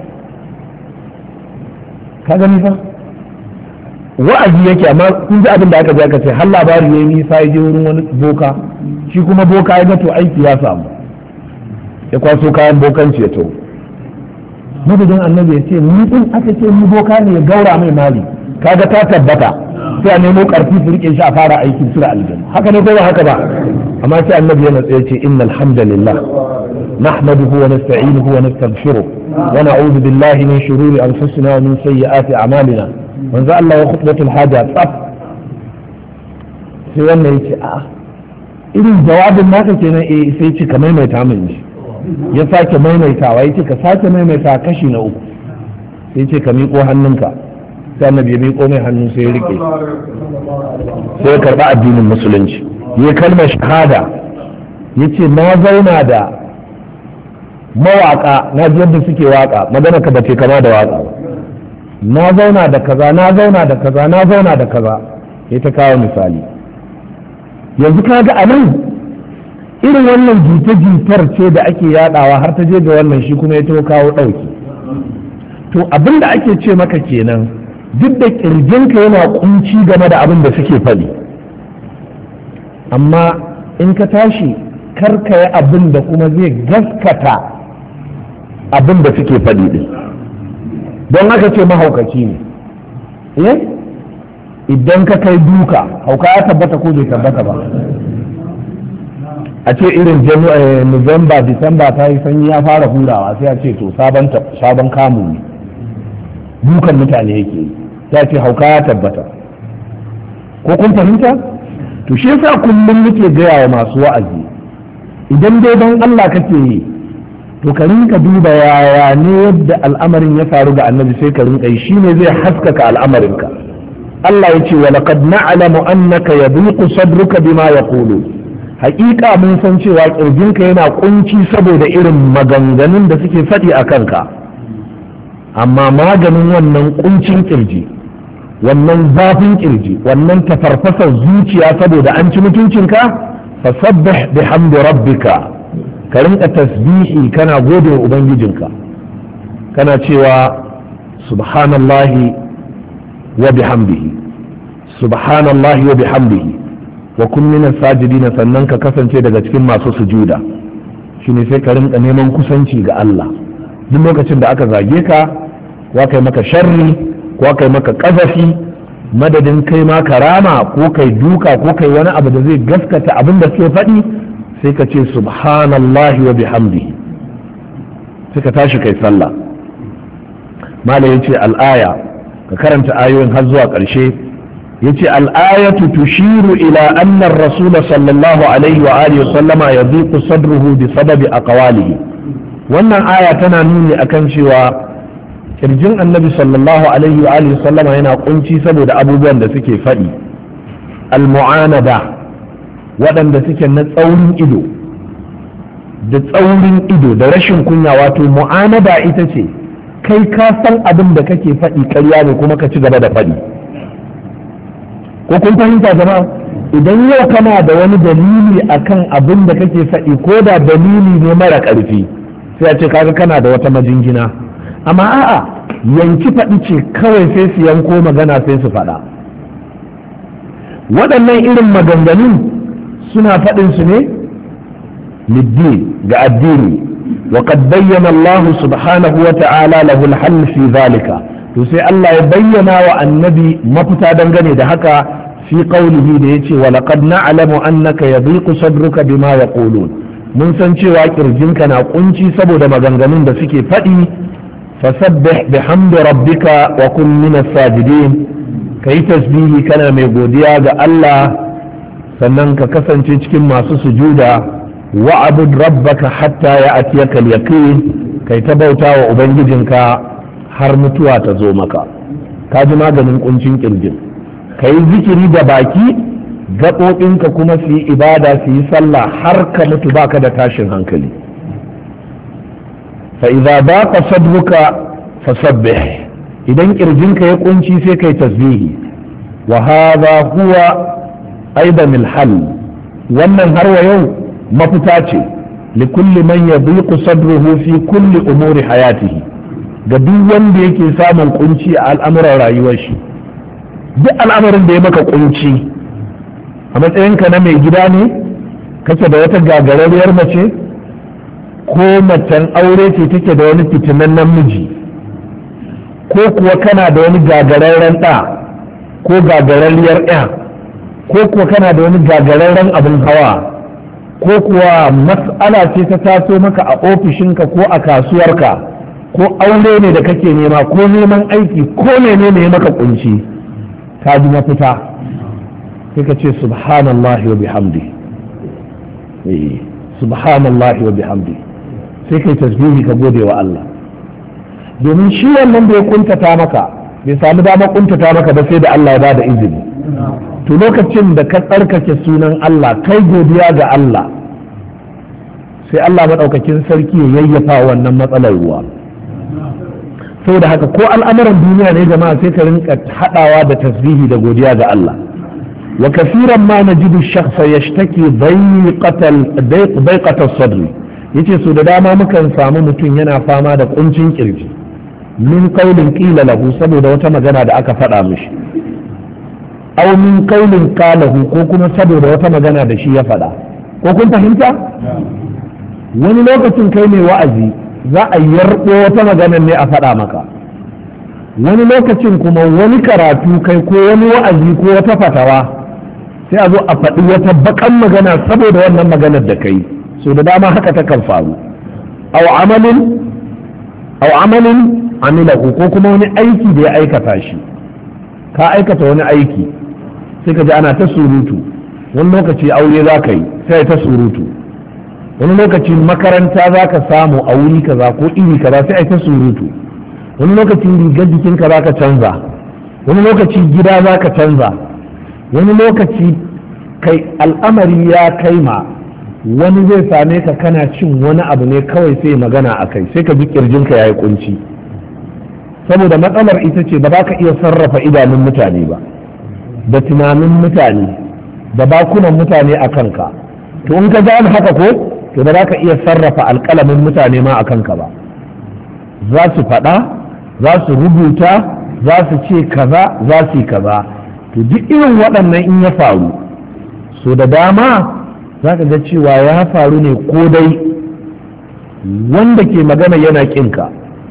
ka gani fa wa'azi yake, amma kun ji abin da aka je aka ce har labari yayi nisa ya je wurin wani boka, shi kuma boka ya ga to aiki ya samu, ya kwaso kayan bokanci ya to madadin annabi ya ce ni din aka ce ni boka ne ya gaura mai mali, kaga ta tabbata sai a nemo karfi su rike shi a fara aikin sura aljanna. haka ne ko ba haka ba? amma sai annabi yana tsaye ce innal hamdalillah nahmaduhu wa nasta'inuhu wa nastaghfiruh wa na'udhu billahi min shururi anfusina wa min sayyiati a'malina. manzo Allah ya khutbatul haja tsaf, sai wannan yake a irin jawabin naka kenan, eh sai ce ka maimaita min shi. ya sake maimaitawa, yace ka sake maimaita kashi na uku, sai ce ka miƙo hannunka, sai annabi ya miƙo mai hannu sai ya rike, sai ya karɓa addinin musulunci, ya kalmar shahada. yace na zauna da mawaka, na ji yadda suke waka, magana ka bace kama da waka, na zauna da kaza, na zauna da kaza, na zauna da kaza, ya ta kawo misali. yanzu kaga a nan irin wannan jita-jitar ce da ake yadawa har ta je ga wannan, shi kuma ya to kawo ɗauki. to abin da ake ce maka kenan, duk da kirjinka yana kunci game da abin da suke faɗi, amma in ka tashi karka yi abin da kuma zai gaskata abin da suke faɗi ɗin. don haka ce mahaukaci ne, eh idan ka kai duka, hauka ya tabbata ko bai tabbata ba? a ce irin Nuwamba, Disamba ta yi sanyi ya fara hurawa, sai a ce to sabon kamu ne, dukan mutane yake yi, sai ce hauka ya tabbata. ko kun fahimta? to shi yasa kullum muke gaya wa masu wa'azi, idan dai don Allah kake yi, to ka rinka duba yaya ne yadda al'amarin ya faru ga annabi, sai ka rinka yi, shine zai haskaka al'amarinka. Allah ya ce wa laqad na'lamu annaka yadhiqu sadruka bima yaqulu, haƙiƙa mun san cewa ƙirjinka yana kunci saboda irin maganganun da suke faɗi a kanka, amma maganin wannan kuncin ƙirji, wannan zafin ƙirji, wannan tafarfasar zuciya saboda an ci mutuncinka, fasabbih bihamdi rabbika, ka rinka tasbihi kana gode wa ubangijinka, kana cewa subhanallahi wa bihamdihi, subhanallahi wa bihamdihi wa kun min sajidina, sannan ka kasance daga cikin masu sujuda. shine sai ka rinka neman kusanci ga Allah duk lokacin da aka zage ka, ko kai maka sharri, ko kai maka kazafi, madadin kai ma karama ko kai duka ko kai wani abu da zai gaskata abin da suke faɗi, sai ka ce subhanallahi wa bihamdihi, sai ka tashi kai sallah. malam yace al'aya, ka karanta ayoyin har zuwa ƙarshe. yace al-ayatu tushiru ila anna ar-rasul sallallahu alaihi wa alihi wa sallama yadhiqu sadruhu bi sababi aqwalihi. wannan aya tana nuni akan cewa kirjin annabi sallallahu alaihi wa alihi wa sallama yana kunci saboda abubuwan da suke faɗi. al-mu'anada waɗanda suke na tsaurin ido da tsaurin ido da rashin kunya. wato mu'anada ita ce kai ka san abin da kake faɗi ƙarya ne kuma ka ci gaba da faɗi. ko kun fahimta jama'a? idan yau kana da wani dalili akan abin da kake faɗi ko da dalili ne mara ƙarfi sai a ce kaga kana da wata majingina, amma a'a yanki faɗi ce kawai sai su yanko magana sai su faɗa. waɗannan irin maganganun suna faɗin su ne liddi ga addini. wa qad bayyana Allah subhanahu wa ta'ala lahu al-hal fi zalika. to sai Allah ya bayyana wa annabi mafita dangane da haka fi qaulihi da yace wa laqad na'lamu annaka yadhiqu sadruka bima yaqulun. mun san cewa kirjinka na kunci saboda maganganun da suke faɗi. fasabbih bihamdi rabbika wa kun min as-sajidin. kai tasbihi kana mai godiya ga Allah sannan ka kasance cikin masu sujuda. wa'bud rabbaka hatta ya'tiyaka al-yaqin. kai ta bauta wa ubangijinka har mutuwa ta zo maka. ka ji maganin kuncin kirjin. ka yi zikiri da baki, gaɓoɓinka kuma su yi ibada su yi sallah har ka mutu baka da tashin hankali. fa idza baqa sadruka fasabbih. idan kirjinka ya kunci sai kai tasbihi. wa hadha huwa aidan al-hal. wannan har wa yau mafita ce likulli man yadhiqu sadruhu fi kulli umuri hayatihi. ga duk wanda yake samun kunci a al'amuran rayuwar shi. duk al'amarin da ya maka kunci a matsayinka na mai gida ne, kake da wata gagararriyar mace, ko macen aure ce take da wani fitinan namiji, ko kuwa kana da wani gagararren ɗa ko gagararriyar ɗa, ko kuwa kana da wani gagararren abin hawa, ko kuwa mas'ala ce ta taso maka a ofishinka ko a kasuwarka, ko aure ne da kake nema ko neman aiki ko menene ya maka kunci, ka ji mafita sai ka ce subhanallahi wa bihamdi. eh subhanallahi wa bihamdi sai kai tasbihi ka gode wa Allah. domin shi wannan bai kuntata maka, bai sami damar kuntata maka ba sai da Allah ya bada izini. to lokacin da ka tsarkake sunan Allah kai godiya ga Allah sai Allah madaukakin sarki ya yayyafa wannan matsalar ruwa. saboda haka ko al'amuran duniya ne jama'a sai ka rinka hadawa da tasbihi da godiya ga Allah. wa kafiran ma najidu shakhsa yashtaki dayqatal dayqatas sadri. yace so da dama mukan samu mutum yana fama da kuncin kirji min qaulin qila lahu, saboda wata magana da aka faɗa mishi, aw min qaulin qalahu, ko kuma saboda wata magana da shi ya faɗa. ko kun fahimta? wani lokacin kai ne wa'azi za a yarbo wata magana ne a faɗa maka, wani lokacin kuma wani karatu kai ko wani wa'azi ko wata fatawa sai a zo a faɗi wata bakan magana saboda wannan maganar da kai. so da dama haka ta kan faru. aw amalin aw amalin amilahu, ko kuma wani aiki da ya aikata shi. ka aikata wani aiki sai ka ji ana ta surutu. wani lokaci aure za ka yi sai ta surutu. wani lokaci makaranta za ka samu a wuri kaza ko iri kaza sai ta surutu. wani lokaci rigar jikinka za ka canza. wani lokaci gida za ka canza. wani lokaci kai al'amari ya kai ma wani zai same ka kana cin wani abu ne kawai sai magana a kai, sai ka ji kirjinka ya yi kunci. saboda matsalar ita ce ba za ka iya sarrafa idanun mutane ba, da tunanin mutane, da bakunan mutane a kanka. to in ka gane haka ko, to ba za ka iya sarrafa alƙalamin mutane ma a kanka ba. za su faɗa, za su rubuta, za su ce kaza, za su yi kaza. to duk irin waɗannan in ya faru, so da dama za ka ga cewa ya faru ne ko dai wanda ke magana yana ƙinka,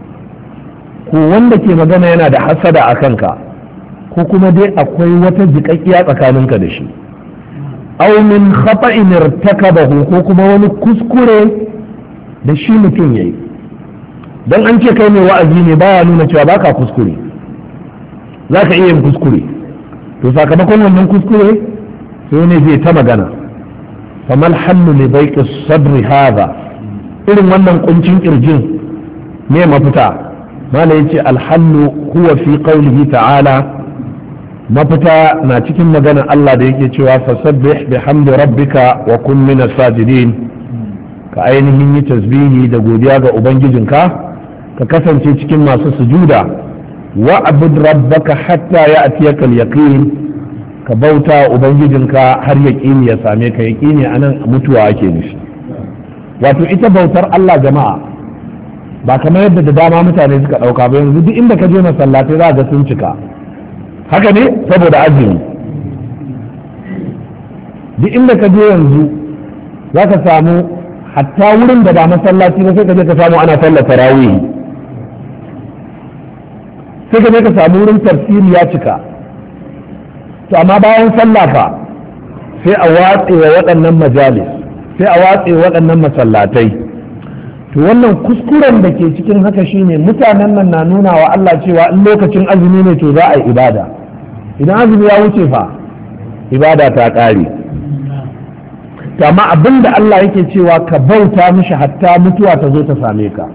ko wanda ke magana yana da hasada a kanka, ko kuma dai akwai wata jiƙaƙƙiya tsakaninka da shi. aw min khata'in irtakabahu, ko kuma wani kuskure da shi mutum yayi. dan an ce kai mai wa'azi ne baya nuna cewa baka kuskure, za ka iya yin kuskure. to sakamakon wannan kuskure sai ne zai ta magana famal hallu li daiqi sadri hadha irin wannan kuncin kirjin me mafita malai yace alhallu huwa fi qawlihi ta'ala mafita na cikin magana Allah da yake cewa fasabbih bihamdi rabbika wa kun minas sajidin ka ainihin yi tasbihi da godiya ga ubangijinka ka kasance cikin masu sujuda wa abud rabbaka hatta ya'tiyaka al-yaqin ka bauta ubangijinka har yaqini ya same ka yaqini anan mutuwa ake nufi wato ita bautar Allah jama'a ba kamar yadda da dama mutane suka dauka ba yanzu duk inda ka je masallatai za ga sun cika haka ne saboda azumi duk inda ka je yanzu za ka samu hatta wurin da ba masallaci ba sai ka je ka samu ana sallar tarawih sai ka je ka samu wurin tafsiri ya cika to amma bayan sallah fa sai a watse wa waɗannan majalis sai a watse waɗannan masallatai to wannan kuskuren da ke cikin haka shine mutanen nan na nuna wa Allah cewa in lokacin azumi ne to za a yi ibada idan azumi ya wuce fa ibada ta ƙare to amma abin da Allah yake cewa ka bauta mishi hatta mutuwa ta zo ta same ka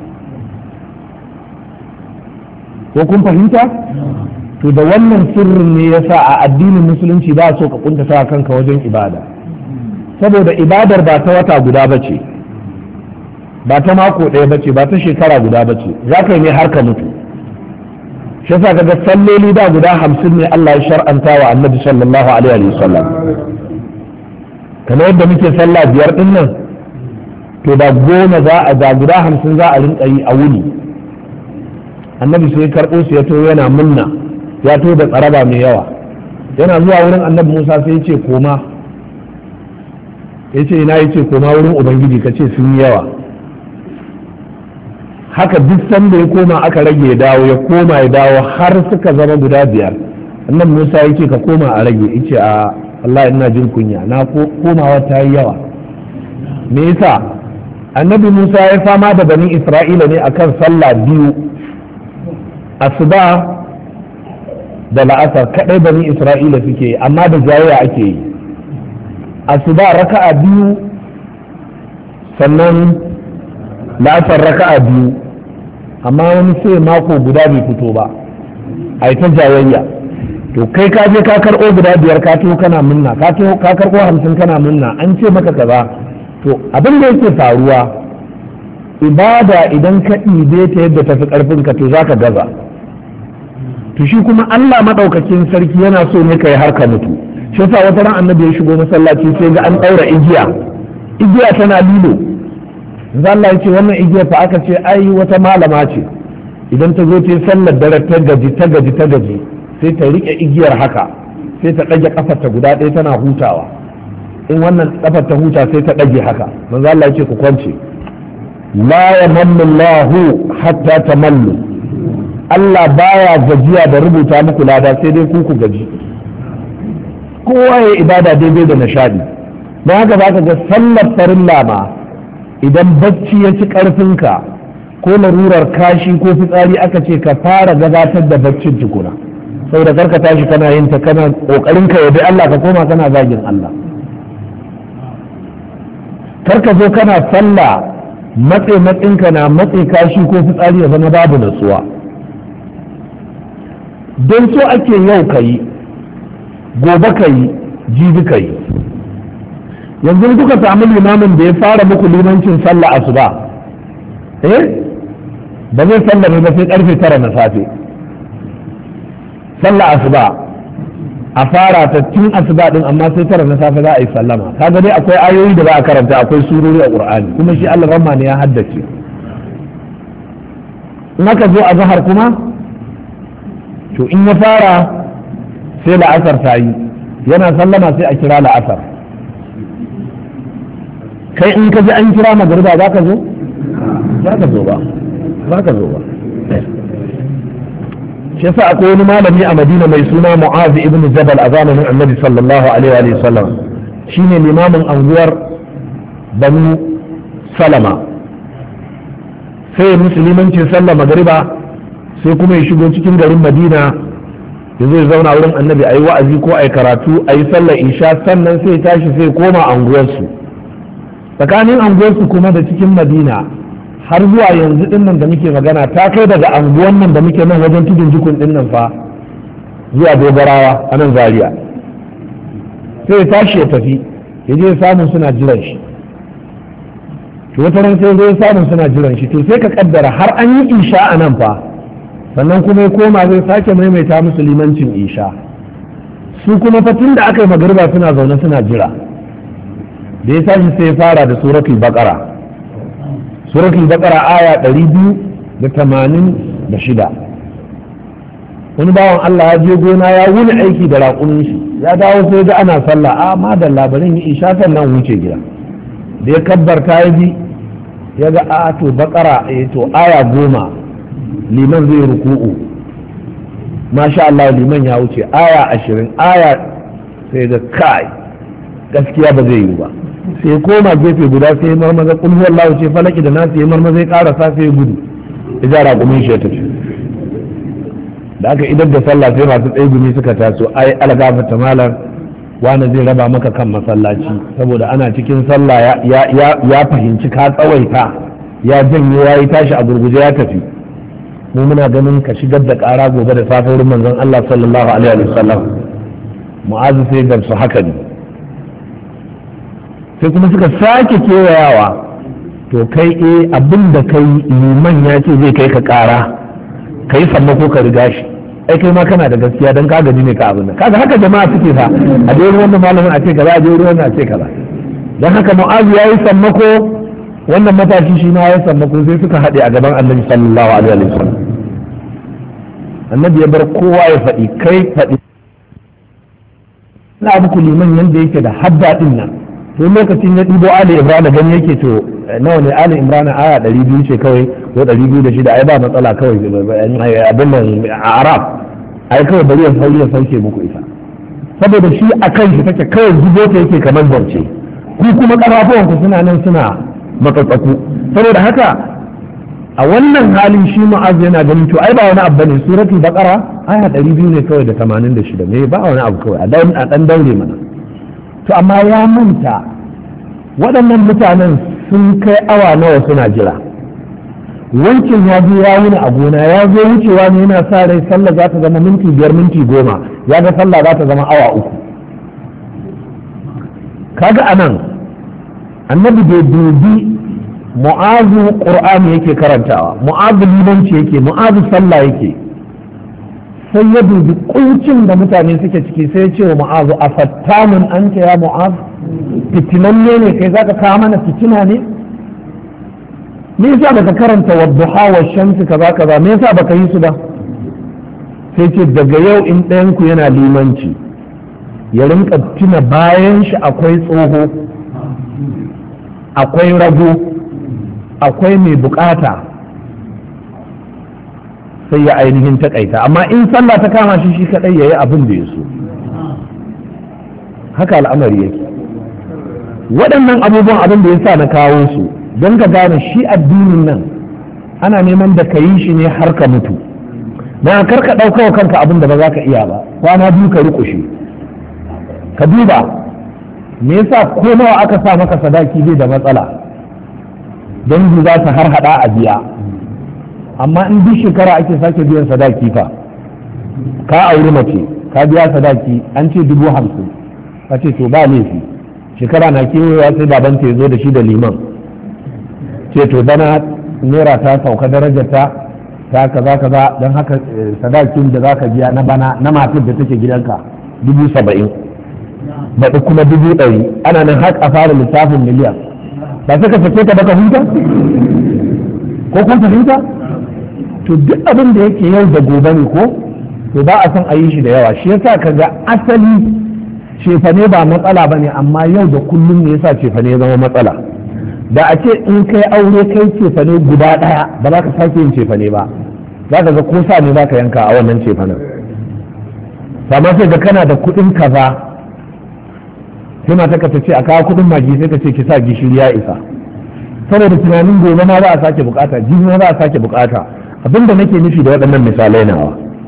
ko kun fahimta to da wannan sirrin ne yasa a addinin musulunci ba so ka kuntata kanka wajen ibada saboda ibadar ba ta wata guda bace ba ta mako ɗaya bace ba ta shekara guda bace za ka yi ne har ka mutu shi yasa kaga salloli da guda hamsin ne Allah ya shar'anta wa annabi sallallahu alaihi wa sallam kamar yadda muke sallah biyar din nan to da goma za a da guda hamsin za a rinka yi a wuni annabi sai karɓo su ya to yana munna ya to da tsaraba mai yawa yana zuwa wurin annabi Musa sai ya ce koma ya ce ina ya ce koma wurin ubangiji ka ce sun yi yawa haka duk sanda ya koma aka rage ya dawo ya koma ya dawo har suka zama guda biyar annabi Musa ya ce ka koma a rage ya ce a Allah ina jin kunya na komawa ta yi yawa me yasa annabi Musa ya fama da bani Isra'ila ne akan sallah biyu asuba da la'asar kadai bani Isra'ila suke amma da jayayya ake yi asuba raka'a biyu sannan la'asar raka'a biyu amma wani sai mako guda bai fito ba a ta jayayya to kai ka je ka karɓo guda biyar ka to kana munna ka to ka karɓo hamsin kana munna an ce maka kaza to abin da yake faruwa ibada idan ka ɗibe ta yadda tafi ƙarfin ka to za ka gaza to shi kuma Allah maɗaukakin sarki yana so ne ka yi har ka mutu shi yasa wata ran annabi ya shigo masallaci sai ga an ɗaura igiya igiya tana lilo za Allah ya ce wannan igiya fa aka ce ai wata malama ce idan ta zo ta yi sallar dare ta gaji ta gaji ta gaji sai ta riƙe igiyar haka sai ta ɗage ƙafarta guda ɗaya tana hutawa in wannan ƙafar ta huta sai ta ɗage haka manzo Allah ya ce ku kwance la yamallu Allahu hatta tamallu Allah baya gajiya da rubuta muku lada sai dai ku ku gaji kowa ya ibada daidai da nishadi don haka za ka ga sallar farilla ma idan bacci ya ci ƙarfinka ko larurar kashi ko fitsari aka ce ka fara gabatar da baccin tukuna saboda karka tashi kana yin ta kana kokarin ka yabi Allah ka koma kana zagin Allah karka zo kana sallah matse matsinka na matse kashi ko fitsari ya zama babu natsuwa don so ake yau ka yi gobe ka yi jibi ka yi yanzu kuka samu limamin da ya fara muku limancin sallah asuba eh ba zai sallame ba sai karfe tara na safe sallah asuba a fara ta tun asuba din amma sai tara na safe za a yi sallama kaga dai akwai ayoyi da za a karanta akwai surori a qur'ani kuma shi Allah ramma ne ya haddace in aka zo a zahar kuma to in ya fara sai la'asar ta yi yana sallama sai a kira la'asar kai in ka ji an kira magariba za ka zo za ka zo ba za ka zo ba shi yasa akwai wani malami a Madina mai suna Mu'az ibn Jabal a zamanin Annabi sallallahu alaihi wa sallam shine limamin anguwar Banu Salama sai musulmancin sallah magariba sai kuma ya shigo cikin garin Madina ya zai zauna wurin annabi a yi wa'azi ko a yi karatu a yi sallar isha sannan sai tashi sai koma anguwarsu. Tsakanin anguwarsu kuma da cikin madina har zuwa yanzu din nan da muke magana ta kai daga anguwan nan da muke nan wajen tudun jikun din nan fa zuwa dogarawa a nan zaria. Sai ya tashi ya tafi ya je samun suna jiran shi, to wata ran sai zai samun suna jiran shi, to sai ka kaddara har an yi isha a nan fa sannan kuma ya koma zai sake maimaita musu limancin isha. Su kuma fatin da aka yi magariba suna zaune suna jira, da ya tashi sai ya fara da suratul baqara suratul baqara aya ɗari biyu da tamanin da shida. Wani bawan Allah ya je gona ya wuni aiki da raƙumin shi, ya dawo sai ga ana sallah, a ma da labarin yi isha sannan wuce gida. Da ya kabbarta ya ji ya ga a to baqara eh to aya goma liman zai ruku'u, masha Allah liman ya wuce aya ashirin, aya sai ga kai gaskiya ba zai yi ba, sai koma gefe guda sai marmaza kul huwallahu ce falaki da nasu ya marmaza ya karasa sai ya gudu ya ja raƙumin shi ya tafi. Da aka idar da sallah sai masu tsaye gumi suka taso, ai algafata malam wani zai raba maka kan masallaci saboda ana cikin sallah ya fahimci ka tsawaita ya janye ya yi tashi a gurguje ya tafi, mu muna ganin ka shigar da ƙara gobe da safe wurin manzon Allah sallallahu alaihi wa sallam. Mu'azu sai gamsu haka ne, sai kuma suka sake kewayawa, to kai eh abin da kai liman ya ce zai kai ka ƙara kai sammako ka riga shi, ai kai ma kana da gaskiya dan ka gaji ne ka abin nan. Kaga haka jama'a suke fa, a je ruwan malamin a ce kaza, a je ruwan a ce kaza. Dan haka Mu'azu yayi sammako, wannan matashi shi ma yayi sammako, sai suka haɗe a gaban Annabi sallallahu alaihi wa sallam. Annabi ya bar kowa ya faɗi, kai faɗi na abu liman yanda yake da hadda din nan. To lokacin ya ɗibo Ali Imran gani yake to nawa ne Ali Imran aya ɗari biyu ce kawai ko ɗari biyu da shida, ai ba matsala kawai abin nan a Arab ai kawai bari ya sauke ya sauke muku ita, saboda shi a kan shi take kawai zubo ta yake kamar zance, ku kuma ƙarafuwan ku suna nan suna matsatsaku. Saboda haka a wannan halin shi Mu'az yana ganin to ai ba wani abu bane, suratul baqara aya ɗari biyu ne kawai da tamanin da shida, me ba wani abu kawai a dan daure mana. To amma ya manta waɗannan mutanen sun kai awa nawa suna jira, wancan ya je ya wuni a gona ya zo wucewa ne yana sa rai sallah za ta zama minti biyar minti goma, ya ga sallah za ta zama awa uku. Kaga anan annabi bai dubi Mu'azu qur'ani yake karantawa, Mu'azu limanci yake, Mu'azu sallah yake, sai ya dubi kuncin da mutane suke ciki sai ya ce wa Mu'azu a fattamun anta ya Mu'az, fitinanne ne kai zaka kawo mana fitina ne? Me yasa baka karanta wadduha wa shamsi kaza kaza, me yasa baka yi su ba? Sai ce daga yau in ɗayan ku yana limanci ya rinka tuna bayan shi akwai tsoho, akwai rago, akwai mai bukata, sai ya ainihin takaita, amma in sallah ta kama shi shi kadai yayi abin da ya so. Haka al'amari yake. Waɗannan abubuwan abin da ya sa na kawo su don ka gane shi addinin nan ana neman da ka yi shi ne har ka mutu, na kar ka ɗauka wa kanka abin da ba za ka iya ba, kwana biyu ka riƙushe. Ka duba me yasa ko nawa aka sa maka sadaki bai da matsala, dangi za su har hada a biya, amma in duk shekara ake sake biyan sadaki fa, ka auri mace ka biya sadaki an ce dubu hamsin, ka ce to ba laifi, shekara na kewayewa sai babanta ya zo da shi da liman, ce to bana naira ta sauka darajarta ta kaza kaza, don haka sadakin da za ka biya na bana na matar da take gidanka dubu saba'in, baɗi kuma dubu ɗari, ana nan har a fara lissafin miliyan. Ba sai ka sake ta baka huta ko kun fahimta? To duk abin da yake yau da gobe ne ko to ba a san a yi shi da yawa, shi yasa ka ga asali cefane ba matsala ba ne, amma yau da kullum ne yasa cefane ya zama matsala. Da a ce in kai aure kai cefane guda ɗaya ba za ka sake yin cefane ba, za ka ga ko sa ne za ka yanka a wannan cefanen. Amma sai ga kana da kuɗin kaza, sai mata ka ta ce a kawo kuɗin magi, sai ka ce ki sa gishiri ya isa, saboda tunanin gobe ma za a sake bukata, jibi ma za a sake bukata. Abinda nake nufi da waɗannan misalai nawa,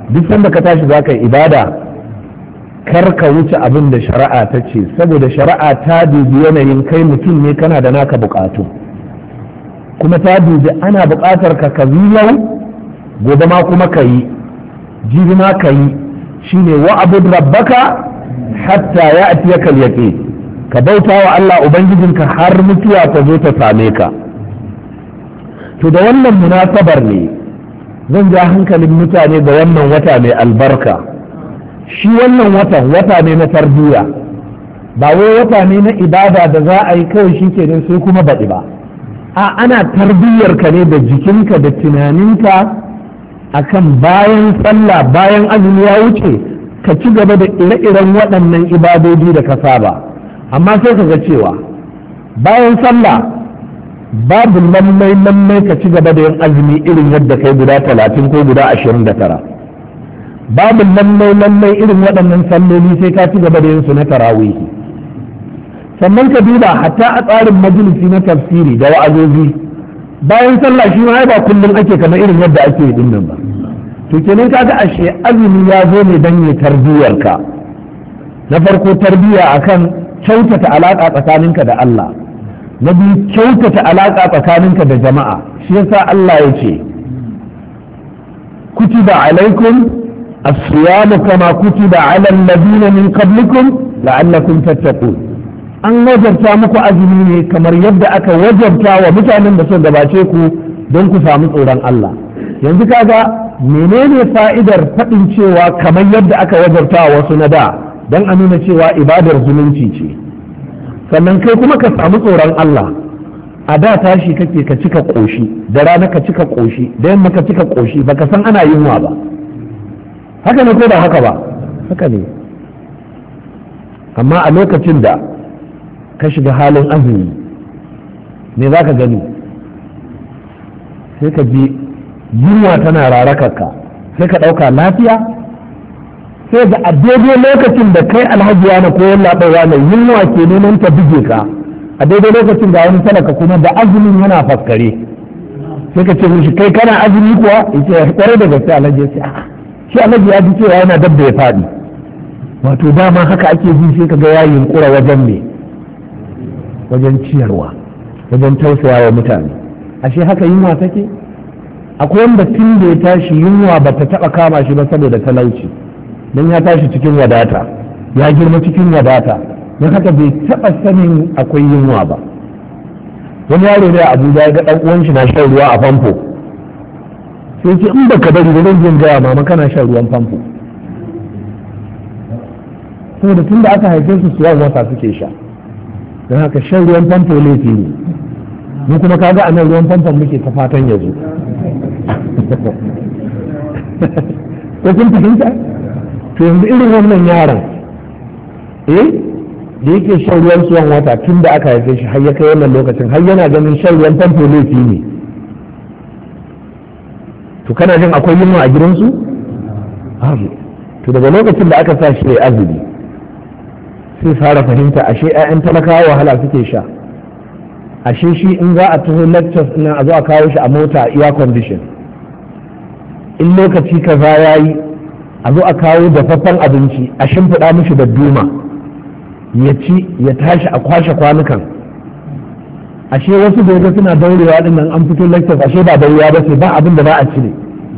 duk sanda ka tashi za ka yi ibada kar ka wuce abin da shari'a ta ce, saboda shari'a ta dubi yanayin kai mutum ne kana da naka bukatu, kuma ta dubi ana bukatar ka ka yau gobe ma kuma ka yi jibi ma ka yi, shine wa'bud rabbaka hatta ya'tiyaka al-yaqin, ka bauta wa Allah ubangijinka har mutuwa ta zo ta same ka. To da wannan munasabar ne zan ja hankalin mutane da wannan wata mai albarka. Shi wannan watan wata ne na tarbiyya, ba wai wata ne na ibada da za a yi kawai shi kenan sai kuma baɗi ba. A ana tarbiyyar ka ne da jikinka da tunaninka akan bayan sallah bayan azumi ya wuce ka ci gaba da ire-iren waɗannan ibadodi da ka saba. Amma sai ka ga cewa bayan sallah babu lallai lallai ka ci gaba da yin azumi irin yadda kai guda talatin ko guda ashirin da tara. Babu lallai lallai irin waɗannan salloli sai ka ci gaba da yin su na tarawihi. Sannan ka duba hatta a tsarin majalisi na tafsiri da wa'azozi bayan sallah shi ma ba kullum ake kamar irin yadda ake yi dinnan ba. To kenan kaga ashe azumi ya zo ne dan ya tarbiyyar ka. Na farko tarbiyya akan kyautata alaƙa tsakaninka da Allah, na biyu kyautata alaƙa tsakaninka da jama'a. Shi yasa Allah ya ce kutiba alaikum as-siyamu kama kutiba ala alladhina min qablikum la'allakum tattaqun. An wajabta muku azumi ne kamar yadda aka wajabta wa mutanen da suka gabace ku don ku samu tsoron Allah. Yanzu kaga menene fa'idar faɗin cewa kamar yadda aka wajabta wa wasu na da don a nuna cewa ibadar zumunci ce, sannan kai kuma ka samu tsoron Allah. A da tashi kake ka cika ƙoshi, da rana ka cika ƙoshi, da yamma ka cika ƙoshi, baka san ana yunwa ba. Haka ne ko ba haka ba? Haka ne. Amma a lokacin da ka shiga halin azumi me za ka gani? Sai ka ji yunwa tana rarakarka, sai ka ɗauka lafiya, sai da a daidai lokacin da kai alhaji na koyon laɓaiwa mai yunwa ke neman ta buge ka, a daidai lokacin da wani talaka kuma da azumin yana faskare, sai ka ce mishi kai kana azumi kuwa? Yace kwarai da gaske alhaji. Ya ce shi alhaji ya ji cewa yana dab da ya faɗi. Wato dama haka ake ji, sai ka ga ya yunkura wajen me, wajen ciyarwa, wajen tausaya wa mutane. Ashe haka yunwa take? Akwai wanda tun da ya tashi yunwa ba ta taɓa kama shi ba saboda talauci, don ya tashi cikin wadata, ya girma cikin wadata, don haka bai taɓa sanin akwai yunwa ba. Wani yaro ne a Abuja ya ga ɗan uwan shi na shan ruwa a famfo, sai ce in baka bari da zan jin gaya mama kana shan ruwan famfo. Saboda tun da aka haife su suwan wata suke sha, don haka shan ruwan famfo laifi ne. Mu kuma kaga a nan ruwan famfon muke ta fatan ya zo. Ko kun fahimta? To yanzu irin wannan yaron eh da yake shan ruwan suwan wata tun da aka haife shi har ya kai wannan lokacin, har yana ganin shan ruwan famfo laifi ne. To kana jin akwai yunwa a gidansu? To daga lokacin da aka sa shi ya azumi sai fara fahimta ashe 'ya'yan talakawa wahala suke sha, ashe shi in za a taho lectures ina a zo a kawo shi a mota air condition, in lokaci kaza ya yi a zo a kawo dafaffen abinci a shimfiɗa mishi da duma ya ci ya tashi a kwashe kwanukan. Ashe wasu da suna daurewa din nan an fito lectures ashe ba daurewa ba sai ba abin da ba a cire.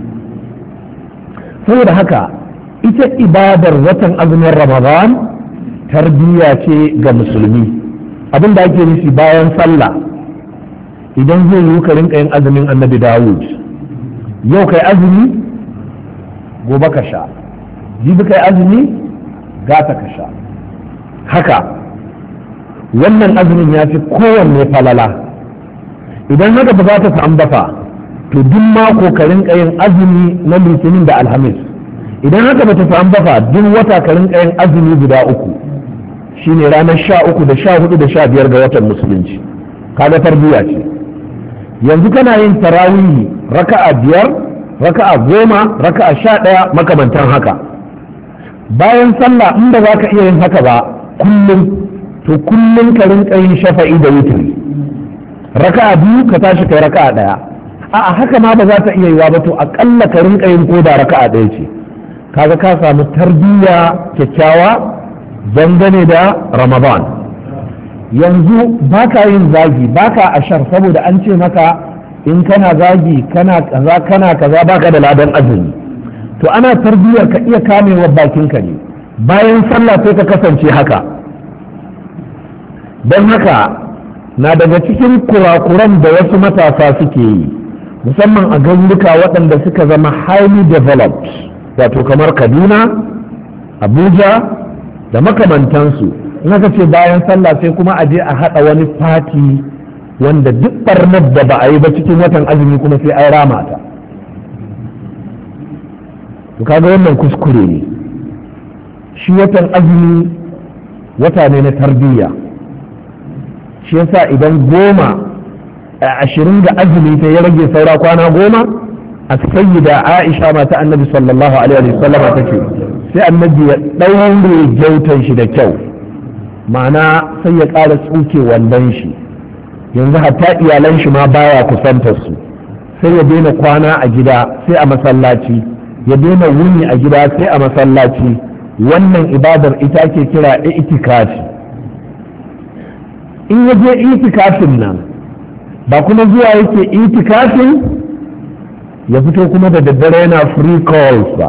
Saboda haka ita ibadar watan azumin Ramadan tarbiyya ce ga musulmi. Abin da ake nufi bayan sallah idan zai yi ka rinka yin azumin annabi Dawud, yau kai azumi gobe ka sha, jibi kai azumi gata ka sha. Haka wannan azumin ya fi kowanne falala. Idan haka ba za ta samu ba fa to duk mako ka rinka yin azumi na litinin da alhamis. Idan haka ba ta samu ba fa duk wata ka rinka yin azumi guda uku, shine ranar sha uku da sha hudu da sha biyar ga watan musulunci. Kaga tarbiyya ce. Yanzu kana yin tarawihi raka'a biyar, raka'a goma, raka'a sha ɗaya makamantan haka. Bayan sallah in ba za ka iya yin haka ba kullum, to kullum ka rinka yin shafa'i da witri. Raka'a biyu ka tashi kai raka'a ɗaya. A'a haka ma ba za ta iya yiwa ba, to aƙalla ka rinka yin koda raka'a ɗaya ce. kaga ka samu tarbiyya kyakkyawa dangane da ramadan. Yanzu baka yin zagi baka ashar saboda an ce maka in kana zagi kana kaza kana kaza baka da ladan azumi. To ana tarbiyyar ka iya kamewa bakinka ne, bayan sallah sai ka kasance haka. Don haka na daga cikin kurakuran da wasu matasa suke yi, musamman a garuruka waɗanda suka zama highly developed, wato kamar Kaduna, Abuja da makamantansu. In aka ce bayan sallah sai kuma a je a haɗa wani fati wanda duk barnar da ba a yi ba cikin watan azumi kuma sai an rama ta. To kaga wannan kuskure ne. Shi watan azumi wata ne na tarbiyya. Shi yasa idan goma a ashirin da azumi ta ya rage saura kwana goma, a sayyida Aisha mata annabi sallallahu alaihi wa sallam ta ce sai annabi ya ɗaure gyautan shi da kyau, ma'ana sai ya ƙara tsuke wandon shi. Yanzu hatta iyalan shi ma baya kusantar su, sai ya daina kwana a gida sai a masallaci, ya daina wuni a gida sai a masallaci. Wannan ibadar ita ke kira itikafi. In ya je itikafin nan ba kuma zuwa yake itikafin ya fito kuma da daddare yana free calls ba,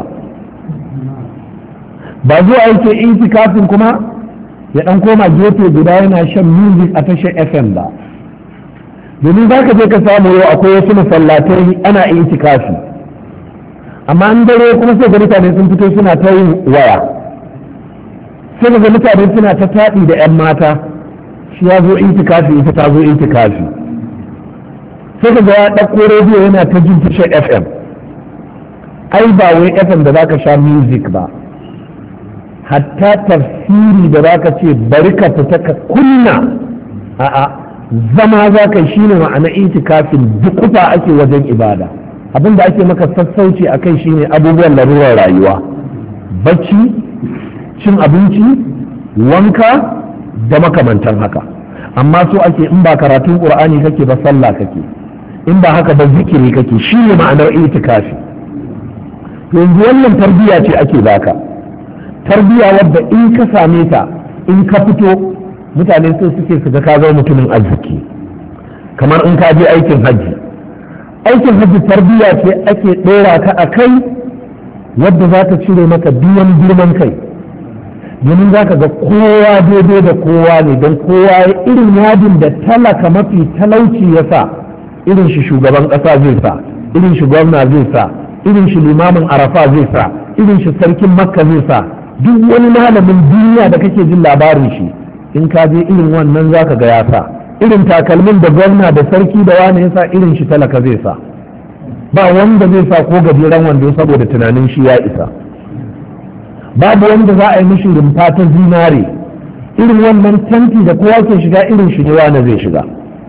ba zuwa yake itikafin kuma ya dan koma gefe guda yana shan music a tashar F M ba. Domin za ka je ka samu yau akwai wasu masallatai ana itikafi, amma an dare kuma sai ga mutane sun fito suna ta yin waya, sai ga mutane suna ta taɗi da 'yan mata. Shi ya zo itikafi ita ta zo itikafi, sai ka ga ya ɗauko rediyo yana ta jin tashar F M. Ai ba wai F M da zaka sha music ba, hatta tafsiri da zaka ce bari ka fita ka kunna, a'a zama za ka shi ne ma'ana itikafin dukufa ake wajen ibada. Abin da ake maka sassauci a kai shine abubuwan larurar rayuwa, bacci, cin abinci, wanka da makamantan haka. Amma so ake in ba karatun qur'ani kake ba sallah kake, in ba haka ba zikiri kake, shi ne ma'anar itikafi. Yanzu wannan tarbiyya ce ake baka, tarbiyya wadda in ka same ta in ka fito mutane so suke su ga ka zama mutumin arziki. Kamar in ka je aikin hajji, aikin hajji tarbiyya ce ake ɗora ka a kai wadda za ta cire maka biyan girman kai. Domin za ka ga kowa daidai da kowa ne, don kowa ya irin yadin da talaka mafi talauci ya sa irin shi shugaban ƙasa zai sa, irin shi gwamna zai sa, irin shi limamin arafa zai sa, irin shi sarkin makka zai sa. Duk wani malamin duniya da kake jin labarin shi in ka je irin wannan za ka ga ya sa irin takalmin da gwamna da sarki da wani ya sa, irin shi talaka zai sa. Ba wanda zai sa ko gajeren wando saboda tunanin shi ya isa. Babu wanda za a yi mishi rumfa ta zinare, irin wannan tanti da kowa ke shiga irin shi ne wane zai shiga.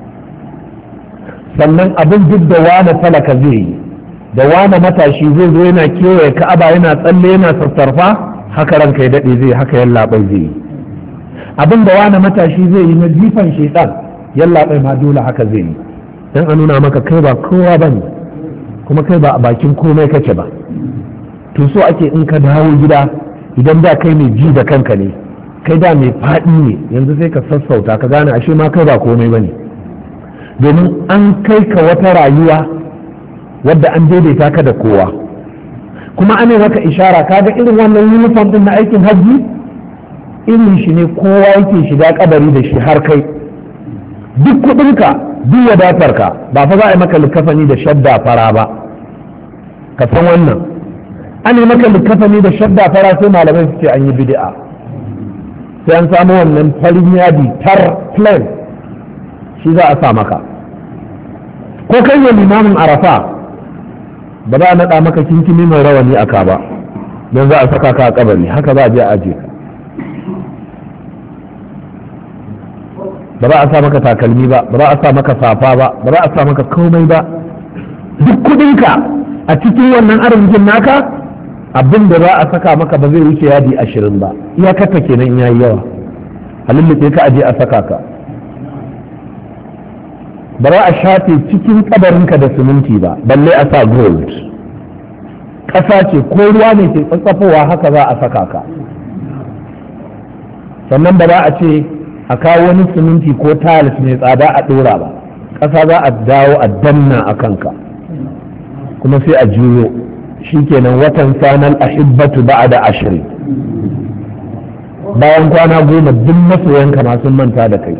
Sannan abin duk da wane talaka zai yi, da wane matashi zai zo yana kewaye ka'aba yana tsalle yana sassarfa, haka ranka ya daɗe zai, haka yallaɓai zai yi. Abin da wane matashi zai yi na jifan shaitan, yallaɓai ma dole haka zai yi, don a nuna maka kai ba kowa ba ne, kuma kai ba a bakin komai kake ba. To so ake in ka dawo gida, idan da kai mai ji da kanka ne, kai da mai faɗi ne, yanzu sai ka sassauta ka gane ashe ma kai ba komai ba ne. Domin an kai ka wata rayuwa wadda an daidaita ka da kowa, kuma ana maka ishara kaga irin wannan uniform din na aikin hajji, irin shi ne kowa yake shiga kabari da shi har kai. Duk kuɗinka duk wadatarka ba fa za a yi maka likafani da shadda fara ba, ka san wannan. An yi maka likafani da shadda fara sai malamai su ce an yi bid'a, sai an samu wannan farin yadi tar plain shi za a sa maka. Ko kai ne limamin arafa ba za a naɗa maka kinkimi mai rawani a ka ba, don za a saka ka a kabari, haka za a je a aje ka. Ba za a sa maka takalmi ba, ba za a sa maka safa ba, ba za a sa maka komai ba. Duk kudinka a cikin wannan arzikin naka, abin da za a saka maka ba zai wuce yadi ashirin ba, iyakarta kenan ya yi yawa, a lulluɓe ka aje a saka ka. Ba za a shafe cikin kabarinka da siminti ba, balle a sa gold. ƙasa ce ko ruwa ne ke tsatsafowa haka za a saka ka. Sannan ba za a ce a kawo wani siminti ko tiles mai tsada a ɗora ba, ƙasa za a dawo a danna a kanka kuma sai a juyo. Shi kenan watan sanar ahibbatu ba'a da ashirin, bayan kwana goma duk masoyanka ma sun manta da kai.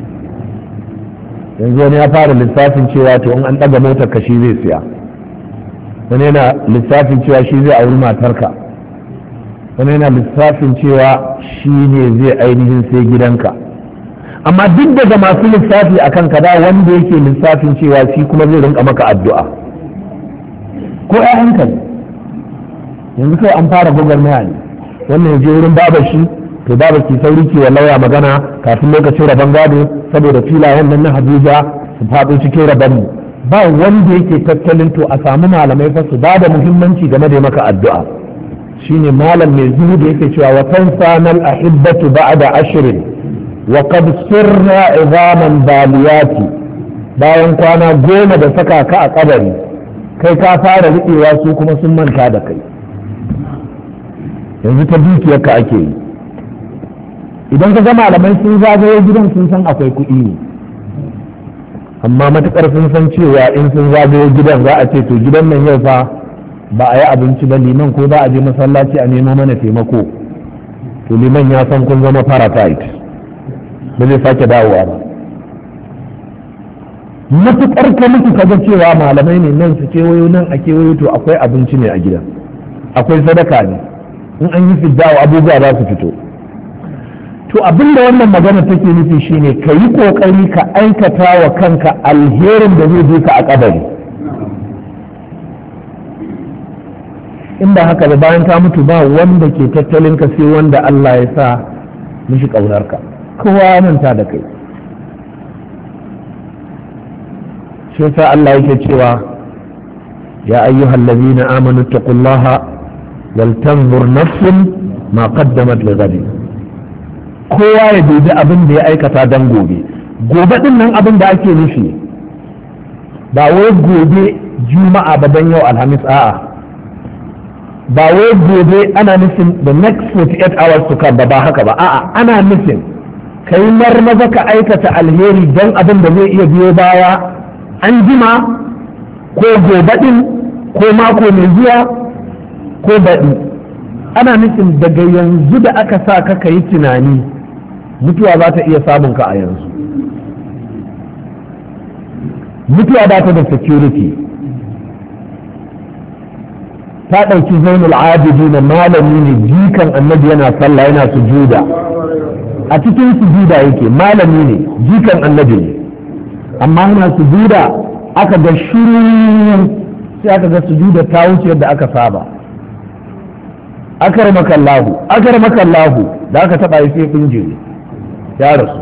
Yanzu wani ya fara lissafin cewa to in an ɗaga motar ka shi zai siya, wani yana lissafin cewa shi zai auri matarka, wani yana lissafin cewa shi ne zai ainihin sai gidanka. Amma duk daga masu lissafi a kan kada wanda yake lissafin cewa shi kuma zai rinka maka addu'a ko ƴaƴanka ne. Yanzu kai an fara gwagwarmaya ne, wannan ya je wurin babar shi, to babar ki sauri ki wa lauya magana kafin lokacin rabon gado saboda filayen nan na Abuja su faɗo cikin rabon mu. Ba wanda yake tattalin to a samu malamai fa su ba da muhimmanci game da maka addu'a. Shine malam mai zuhu da yake cewa wa tansanal ahibbatu ba'da ashrin wa qad sirna izaman baliyati, bayan kwana goma da saka ka a kabari kai ka fara riƙewa su kuma sun manta da kai. Yanzu ta dukiyarka ake yi. Idan ka ga malamai sun zagaye gidan sun san akwai kuɗi ne, amma matukar sun san cewa in sun zagaye gidan za a ce to gidan nan yau fa ba a yi abinci ba, liman ko ba a je masallaci a nemo mana taimako, to liman ya san kun zama parasite ba zai sake dawowa ba. Matukar ka mutu kaga cewa malamai ne nan su kewayo nan a kewayo, to akwai abinci ne a gidan, akwai sadaka ne, in an yi fiddawa abubuwa za su fito. To abin da wannan magana take nufi shine ka yi kokari ka aikata wa kanka alherin da zai je ka a kabari. In ba haka da bayan ka mutu ba wanda ke tattalin ka sai wanda Allah ya sa mishi ƙaunarka, kowa manta da kai. shi yasa Allah yake cewa ya ayyuhal ladina amanu taqullaha wal tanzur nafsun ma qaddamat li ghadin. Kowa ya dubi abin da ya aikata dan gobe. Gobe din nan abin da ake nufi ba wai gobe juma'a ba dan yau alhamis, a'a ba wai gobe ana nufin the next forty-eight hours to come ba ba haka ba, a'a ana nufin kai marmaza ka aikata alheri don abin da zai iya biyo baya an jima ko gobe din ko mako mai zuwa ko baɗi. Ana nufin daga yanzu da aka sa ka ka yi tunani mutuwa za ta iya samun ka a yanzu. Mutuwa ba ta da security. Ta ɗauki zainul abidi na malami ne, jikan annabi yana sallah yana sujuda, a cikin sujuda yake, malami ne jikan annabi ne, amma yana sujuda aka ga shiru sai aka ga sujuda ta wuce yadda aka saba. akar makallahu akar makallahu da aka taba yi sai kunjiri ya rasu,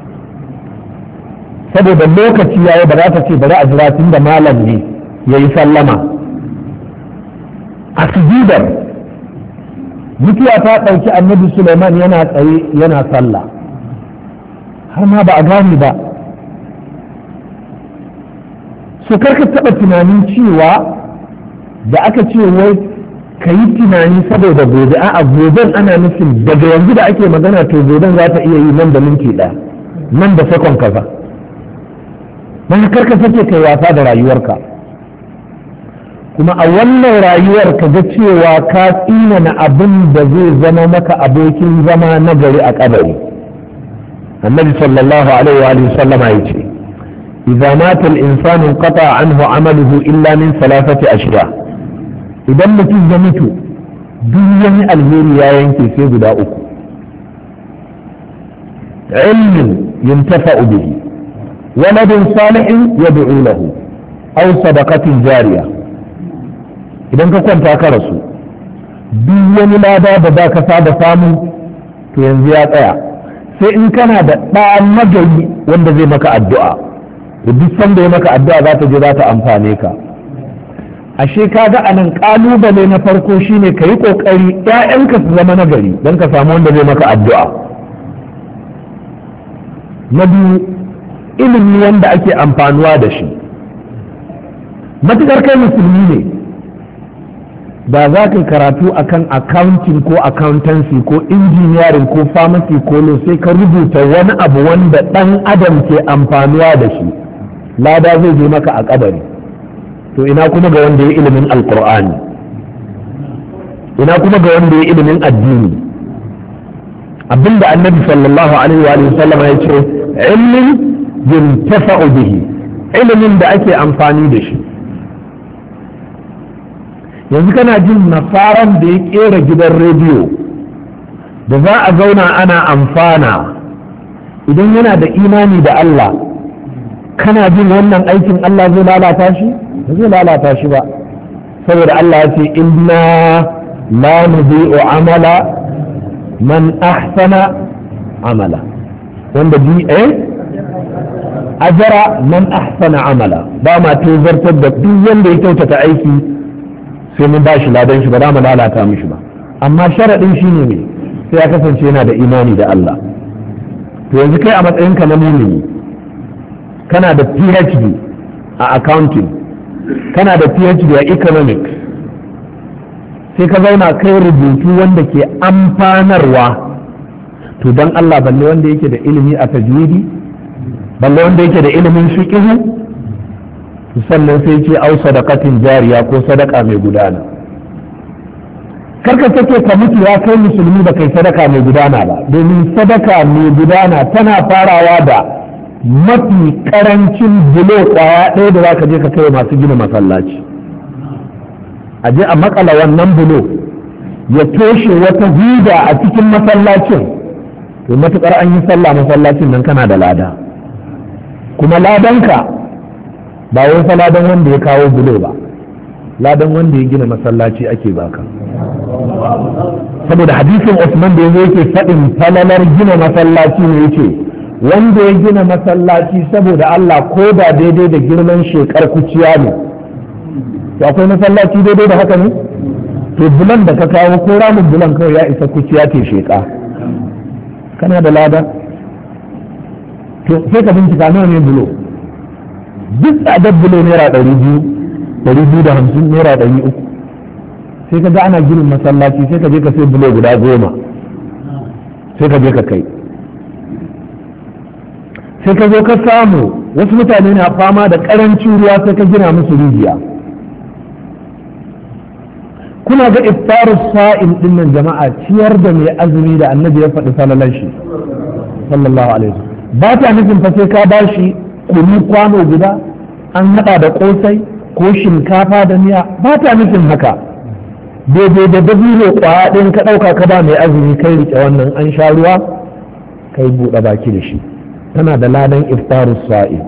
saboda lokaci yayi ba za ta ce bari a jira tun da malam ne yayi sallama. A sujudar mutuwa ta ɗauki annabi Sulaiman yana tsaye yana sallah har ma ba a gane ba. So karka taɓa tunanin cewa da aka ce wai ka yi tunani saboda gobe, a'a goben ana nufin daga yanzu da ake magana to goben za ta iya yi nan da minti ɗaya, nan da sakon kaza. don karka sake kai wasa da rayuwarka, kuma a wannan rayuwar ka ga cewa ka tsinana abin da zai zama maka abokin zama na gari a kabari. annabi sallallahu alaihi wa sallama ya ce idza mata al-insanu qata anhu amaluhu illa min thalathati ashya. idan mutum ya mutu duk wani alheri ya yanke sai guda uku. ilmin yuntafa'u bihi, waladin salihin yad'u lahu, aw sadaqatin jariya. idan ka kwanta ka rasu duk wani lada da za ka saba samu to yanzu ya tsaya, sai in kana da ɗa nagari wanda zai maka addu'a, da duk sanda ya maka addu'a za ta je za ta amfane ka. ashe ka ga anan kalubale na farko shine ka yi kokari ƴaƴanka su zama nagari don ka samu wanda zai maka addu'a. na biyu ilimi wanda ake amfanuwa da shi. matukar kai musulmi ne da za ka karatu akan accounting ko accountancy ko engineering ko pharmacy ko law sai ka rubuta wani abu wanda ɗan adam ke amfanuwa da shi, lada zai je maka a kabari. To ina kuma ga wanda ya ilimin alkur'ani, ina kuma ga wanda ya ilimin addini. Abinda annabi sallallahu alaihi wa sallam ya ce ilmin yuntafa'u bihi, ilimin da ake amfani da shi. Yanzu kana jin nasaran da ya kera gidan rediyo da za a zauna ana amfana, idan yana da imani da Allah, kana jin wannan aikin Allah zai lalata shi? Ba zai lalata shi ba, saboda Allah ya ce inna la nudhi'u amala man ahsana amala, wanda bi eh ajara man ahsana amala, ba ma tozartar da duk wanda ya kyautata aiki sai mun ba shi ladan shi, ba za mu lalata mishi ba. Amma sharaɗin shi ne sai ya kasance yana da imani da Allah. To yanzu kai a matsayinka na mumini kana da P H D a accounting, kana da P H D a economics, sai ka zauna kai rubutu wanda ke amfanarwa, to don Allah balle wanda yake da ilimi a tajwidi, balle wanda yake da ilimin fiqh, sannan sai ce au sadaqatin jariya ko sadaka mai gudana. Karka take ka mutu ya kai musulmi ba kai sadaka mai gudana ba, domin sadaka mai gudana tana farawa da mafi karancin bulo kwaya ɗaya da za ka je ka kai masu gina masallaci, a je a makala wannan bulo ya toshe wata huda a cikin masallacin, to matukar an yi sallah masallacin nan kana da lada, kuma ladanka ba wai fa ladan wanda ya kawo bulo ba, ladan wanda ya gina masallaci ake baka. Saboda hadisin Usman da yazo yake faɗin falalar gina masallaci ne, yake wanda ya gina masallaci saboda Allah ko da daidai da girman shekar kuciya ne, to akwai masallaci daidai da haka ne? To bulan da ka kawo ko ramin bulan kawai ya isa kuciya ke sheka, kana da lada. To sai ka bincika nawa ne bulo, duk tsadar bulo naira ɗari biyu ɗari biyu da hamsin naira ɗari uku, sai ka ga ana ginin masallaci sai ka je ka sai bulo guda goma sai ka je ka kai, sai ka zo ka samu wasu mutane na fama da ƙarancin ruwa sai ka gina musu rijiya. Kuna ga iftarus sa'im din nan jama'a, ciyar da mai azumi da annabi ya faɗi salalan shi sallallahu alaihi wasallam, ba ta nufin fa sai ka bashi kunu kwano guda an haɗa da ƙosai ko shinkafa da miya, ba ta nufin haka. Daidai da dabino ƙwaya ɗin ka ɗauka ka ba mai azumi kai riƙe wannan, an sha ruwa kai buɗe baki da shi, tana da ladan iftarus sa'i.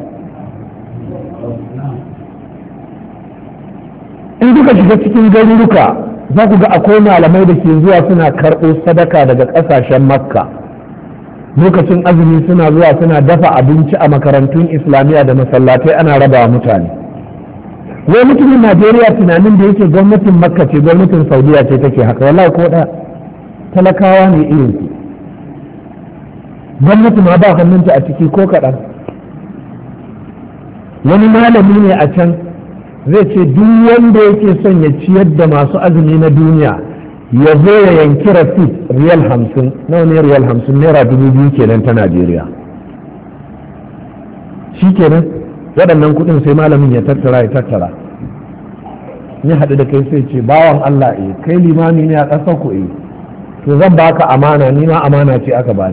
In duka shiga cikin garuruka za ku ga akwai malamai da ke zuwa suna karɓo sadaka daga ƙasashen Makka. Lokacin azumi suna zuwa suna dafa abinci a makarantun islamiyya da masallatai ana raba mutane. Wai mutumin Najeriya tunanin da yake gwamnatin Makka ce, gwamnatin Saudiya ce take haka, wallahi ko da talakawa ne irin ku. Gwamnati ma ba hannunta a ciki ko kaɗan. Wani malami ne a can zai ce duk wanda yake son ya ciyar da masu azumi na duniya ya zo ya yanki rasit riyal hamsin. Nawa ne riyal hamsin? Naira dubu biyu kenan ta Najeriya. Shi kenan waɗannan kuɗin sai malamin ya tattara ya tattara, ya haɗu da kai sai ce bawan Allah eh kai limami ne a ƙasar ku eh to zan baka amana, ni ma amana ce aka bani,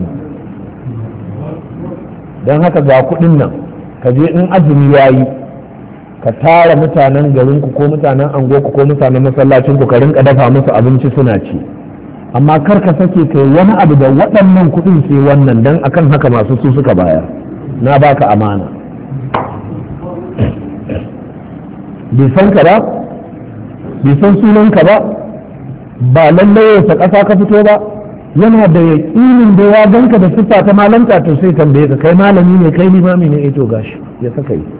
don haka ga kuɗin nan ka je in azumi ya yi ka tara mutanen garinku ko mutanen angoku ko mutanen masallacinku ka rinka dafa musu abinci suna ci, amma kar ka sake kai wani abu da waɗannan kuɗin sai wannan, don akan haka masu su suka bayar, na baka amana. bai san ka ba, bai san sunan ka ba, ba lallai wata ƙasa ka fito ba, yana da yaƙinin da ya ganka da siffa ta malanta to sai tambaye ka kai malami ne kai limami ne, to gashi ya saka yi.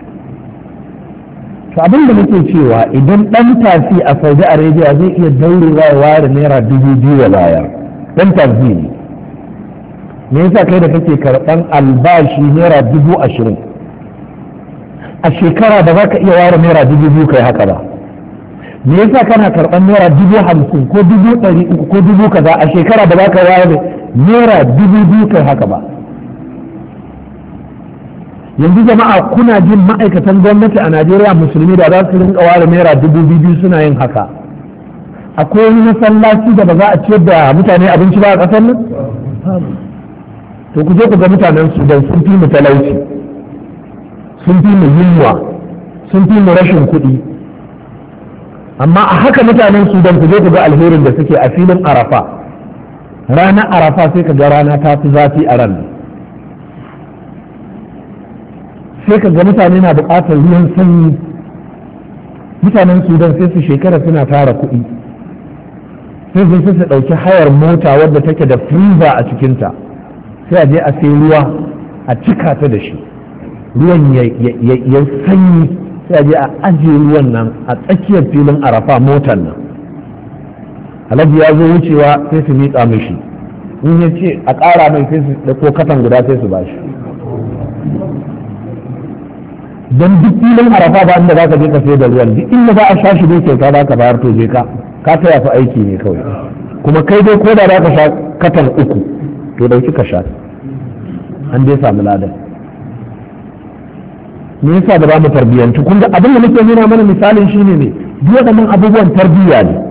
To abin da muke cewa idan ɗan tafi a Saudi Arabia zai iya daurewa ya ware naira dubu biyu ya bayar, ɗan tafi ne, me yasa kai da kake karɓan albashi naira dubu ashirin a shekara da za ka iya ware naira dubu biyu kai haka ba? me yasa kana karɓar naira dubu hamsin ko dubu ɗari uku ko dubu kaza a shekara da za ka ware naira dubu biyu kai haka ba? yanzu jama'a kuna jin ma'aikatan gwamnati a Najeriya musulmi da za su rinka ware naira dubu biyu suna yin haka? akwai wani masallaci da ba za a ciyar da mutane abinci ba a ƙasar nan? to ku je ku ga mutanen Sudan sun fi mu talauci, sun fi mu yunwa, sun fi mu rashin kuɗi, amma a haka mutanen Sudan ku je ku ga alherin da suke a filin Arafa. ranar Arafa sai ka ga rana ta fi zafi a ran, sai ka ga mutane na buƙatar ruwan sanyi. mutanen Sudan sai su shekara suna tara kuɗi, sai su su ɗauki hayar mota wadda take da freezer a cikinta, sai a je a sai ruwa a cika ta da shi, ruwan ya sanyi, sai a je a ajiye ruwan nan a tsakiyar filin Arafa motar nan. Alhaji ya zo wucewa sai su miƙa mishi, in ya ce a ƙara mai sai su ɗauko katan guda sai su bashi. don duk filin Arafa ba inda za ka je ka sai da ruwan, duk inda za a sha shi ne kyauta za ka bayar, to je ka ka taya fi aiki ne kawai, kuma kai dai ko da za ka sha katan uku to dauki ka sha, an dai samu ladan. me yasa da ba mu tarbiyyantu? kun ga abin da nake nuna mana misalin shine ne duk waɗannan abubuwan tarbiyya ne.